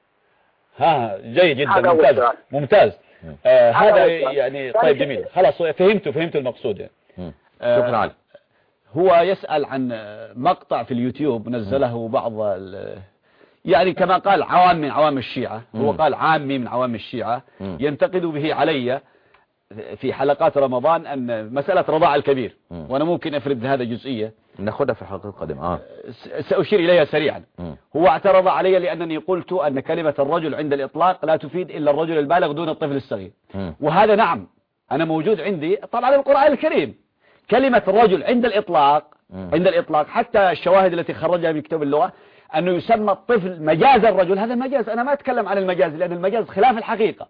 ها جيد جدا، ممتاز ممتاز. آه هذا يعني طيب جميل، خلاص فهمت فهمت المقصود يعني. آه شكرا علي. هو يسأل عن مقطع في اليوتيوب نزله بعض يعني كما قال عوام من عوام الشيعة، هو قال عامي من عوام الشيعة ينتقد به علي في حلقات رمضان أن مسألة رضاع الكبير، وأنا ممكن أفرد هذا جزئية ناخدها في الحلقة القادمة. آه. سأشير إليها سريعا. هو اعترض علي لأنني قلت أن كلمة الرجل عند الإطلاق لا تفيد إلا الرجل البالغ دون الطفل الصغير، وهذا نعم أنا موجود عندي طبعا القرآن الكريم كلمة الرجل عند الإطلاق عند الإطلاق، حتى الشواهد التي خرجها من كتاب اللغة أنه يسمى الطفل مجاز الرجل، هذا مجاز. أنا ما أتكلم عن المجاز لأن المجاز خلاف الحقيقة.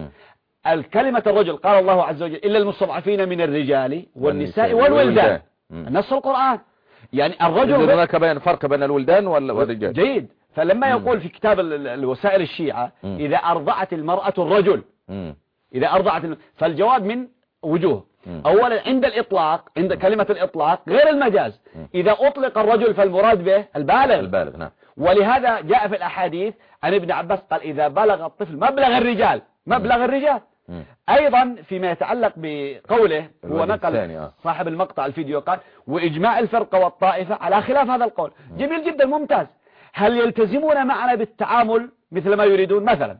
الكلمة الرجل قال الله عز وجل إلا المستضعفين من الرجال والنساء والولدان، نص القرآن. يعني الرجل هناك بين فرق بين الولدان والرجال. جيد. فلما يقول في كتاب الوسائل الشيعة إذا أرضعت المرأة الرجل، إذا أرضعت الم... فالجواب من وجوه. أولا عند الإطلاق، عند كلمة الإطلاق غير المجاز، إذا أطلق الرجل فالمراد به البالغ. البالغ نعم. ولهذا جاء في الأحاديث عن ابن عباس قال إذا بلغ الطفل مبلغ الرجال مبلغ الرجال. أيضا فيما يتعلق بقوله هو نقل صاحب المقطع الفيديو قال وإجماع الفرقة والطائفة على خلاف هذا القول. جميل جدا ممتاز. هل يلتزمون معنا بالتعامل مثل ما يريدون؟ مثلا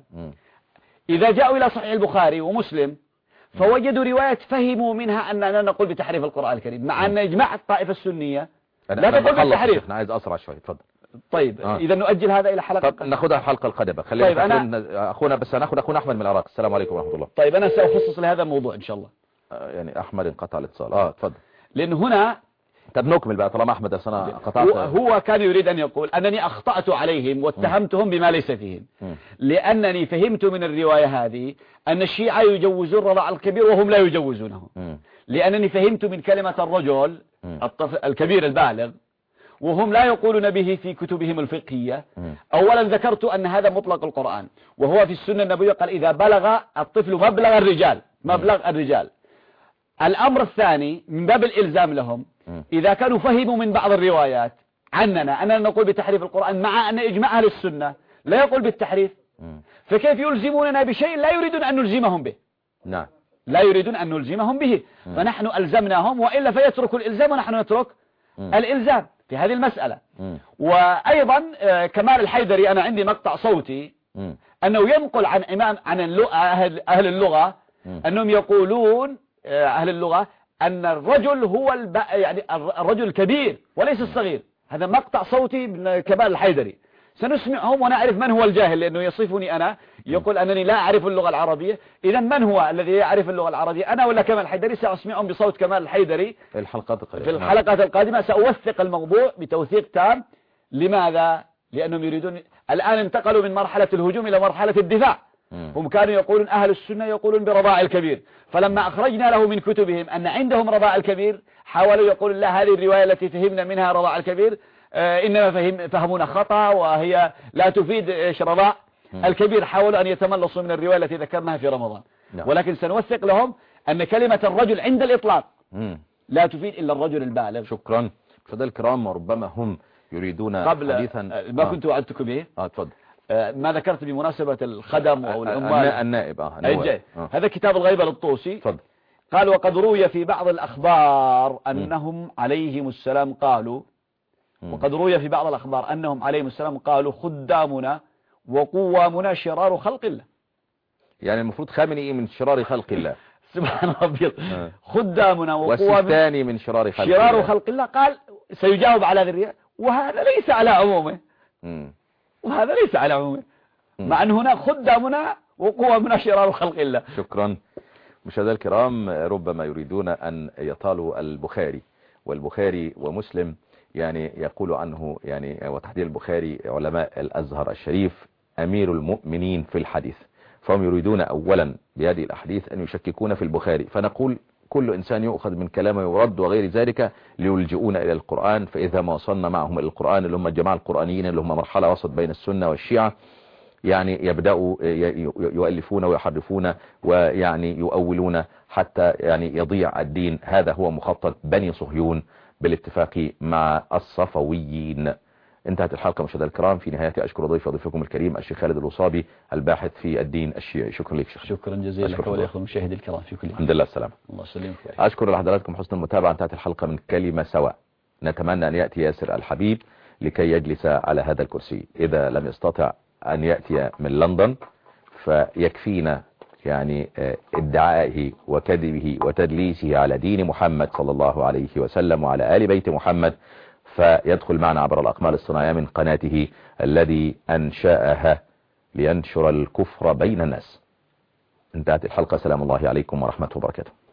إذا جاءوا إلى صحيح البخاري ومسلم فوجدوا رواية فهموا منها أننا نقول بتحريف القرآن الكريم، مع أن إجماع الطائفة السنية لا تقول بالتحريف. أنا عايز أسرع شوي. تفضل. طيب آه. إذا نؤجل هذا إلى حلقة. طب ناخذها الحلقة القادمة. خلينا طيب أنا... أخونا بس ناخذ أخونا أحمد من العراق. السلام عليكم ورحمة الله. طيب أنا سأخصص لهذا الموضوع إن شاء الله. آه يعني أحمد انقطع الاتصال. آه تفضل. لأن هنا طب نكمل بقى طالما أحمد أنا قطعت. هو, هو كان يريد أن يقول أنني أخطأت عليهم واتهمتهم بما ليس فيهم، لأنني فهمت من الرواية هذه أن الشيعة يجوزون رضاع الكبير وهم لا يجوزونه، لأنني فهمت من كلمة الرجل الطفل الكبير البالغ وهم لا يقولون به في كتبهم الفقهية. أولا ذكرت أن هذا مطلق القرآن، وهو في السنة النبوية قال إذا بلغ الطفل مبلغ الرجال مبلغ الرجال. الأمر الثاني من باب الإلزام لهم إذا كانوا فهموا من بعض الروايات عننا أننا نقول بتحريف القرآن مع أن إجماع أهل السنة لا يقول بالتحريف، فكيف يلزموننا بشيء لا يريدون أن نلزمهم به؟ نعم لا يريدون أن نلزمهم به، فنحن ألزمناهم وإلا فيتركوا الإلزام ونحن نترك م. الإلزام في هذه المسألة. م. وأيضا كمال الحيدري أنا عندي مقطع صوتي م. أنه ينقل عن إمام عن أهل, أهل اللغة م. أنهم يقولون أهل اللغة أن الرجل هو الب... يعني الرجل الكبير وليس الصغير. هذا مقطع صوتي من كمال الحيدري، سنسمعهم وأنا أعرف من هو الجاهل لأنه يصفني أنا، يقول أنني لا أعرف اللغة العربية. إذا من هو الذي يعرف اللغة العربية، أنا ولا كمال الحيدري؟ سأسمعهم بصوت كمال الحيدري في الحلقات القادمة. في الحلقات القادمة سأوثق الموضوع بتوثيق تام. لماذا؟ لأنهم يريدون الآن انتقلوا من مرحلة الهجوم إلى مرحلة الدفاع. هم كانوا يقولون أهل السنة يقولون برضاع الكبير، فلما أخرجنا له من كتبهم أن عندهم رضاع الكبير حاولوا يقولون لا، هذه الرواية التي فهمنا منها رضاع الكبير آه إنما فهم فهمونا خطأ وهي لا تفيد إيش رضاع الكبير. حاولوا أن يتملصوا من الرواية التي ذكرناها في رمضان. نعم. ولكن سنوثق لهم أن كلمة الرجل عند الإطلاق مم. لا تفيد إلا الرجل البالغ. شكرا. فضل الكرام، وربما هم يريدون قبل حديثا ما آه. كنت وعدتكم به. اه تفضل. آه ما ذكرت بمناسبة الخدم أو العمال النائب اه, آه. هذا كتاب الغيبة للطوسي. تفضل. قال وقد روي في بعض الأخبار أنهم م. عليهم السلام قالوا م. وقد روي في بعض الأخبار أنهم عليهم السلام قالوا خدامنا وقوامنا شرار خلق الله. يعني المفروض خامنئي من شرار خلق الله. سبحان ربي. خدامنا وقوامنا والثاني من شرار خلق شرار الله. خلق الله. قال سيجاوب على هذه الرواية وهذا ليس على عمومه م. وهذا ليس على عمومه م. مع أن هنا خدامنا وقوامنا شرار خلق الله. شكرا. مشاهدينا الكرام، ربما يريدون أن يطالوا البخاري، والبخاري ومسلم يعني يقول عنه يعني وتحديد البخاري علماء الأزهر الشريف أمير المؤمنين في الحديث، فهم يريدون أولا بهذه الأحاديث أن يشككون في البخاري، فنقول كل إنسان يؤخذ من كلامه يرد وغير ذلك ليلجؤون إلى القرآن. فإذا ما وصلنا معهم إلى القرآن اللي هم الجماعة القرآنيين اللي هم مرحلة وسط بين السنة والشيعة، يعني يبدأوا يؤلفون ويحرفون ويعني يؤولون حتى يعني يضيع الدين. هذا هو مخطط بني صهيون بالاتفاق مع الصفويين. انتهت الحلقة مشاهدينا الكرام. في نهايتها أشكر ضيف ضيفكم الكريم الشيخ خالد الوصابي الباحث في الدين الشيعي. شكرا لك شيخ. شكرا جزيلا لك ولأخوة المشاهد الكرام في كل الحمد لله السلام. الله يسلمك. أشكر لحضراتكم حسن المتابعة. انتهت الحلقة من كلمة سواء. نتمنى أن يأتي ياسر الحبيب لكي يجلس على هذا الكرسي. إذا لم يستطع أن يأتي من لندن فيكفينا يعني ادعائه وكذبه وتدليسه على دين محمد صلى الله عليه وسلم وعلى آل بيت محمد، فيدخل معنا عبر الأقمار الصناعية من قناته الذي أنشأها لينشر الكفر بين الناس. انتهت الحلقة. سلام الله عليكم ورحمة وبركاته.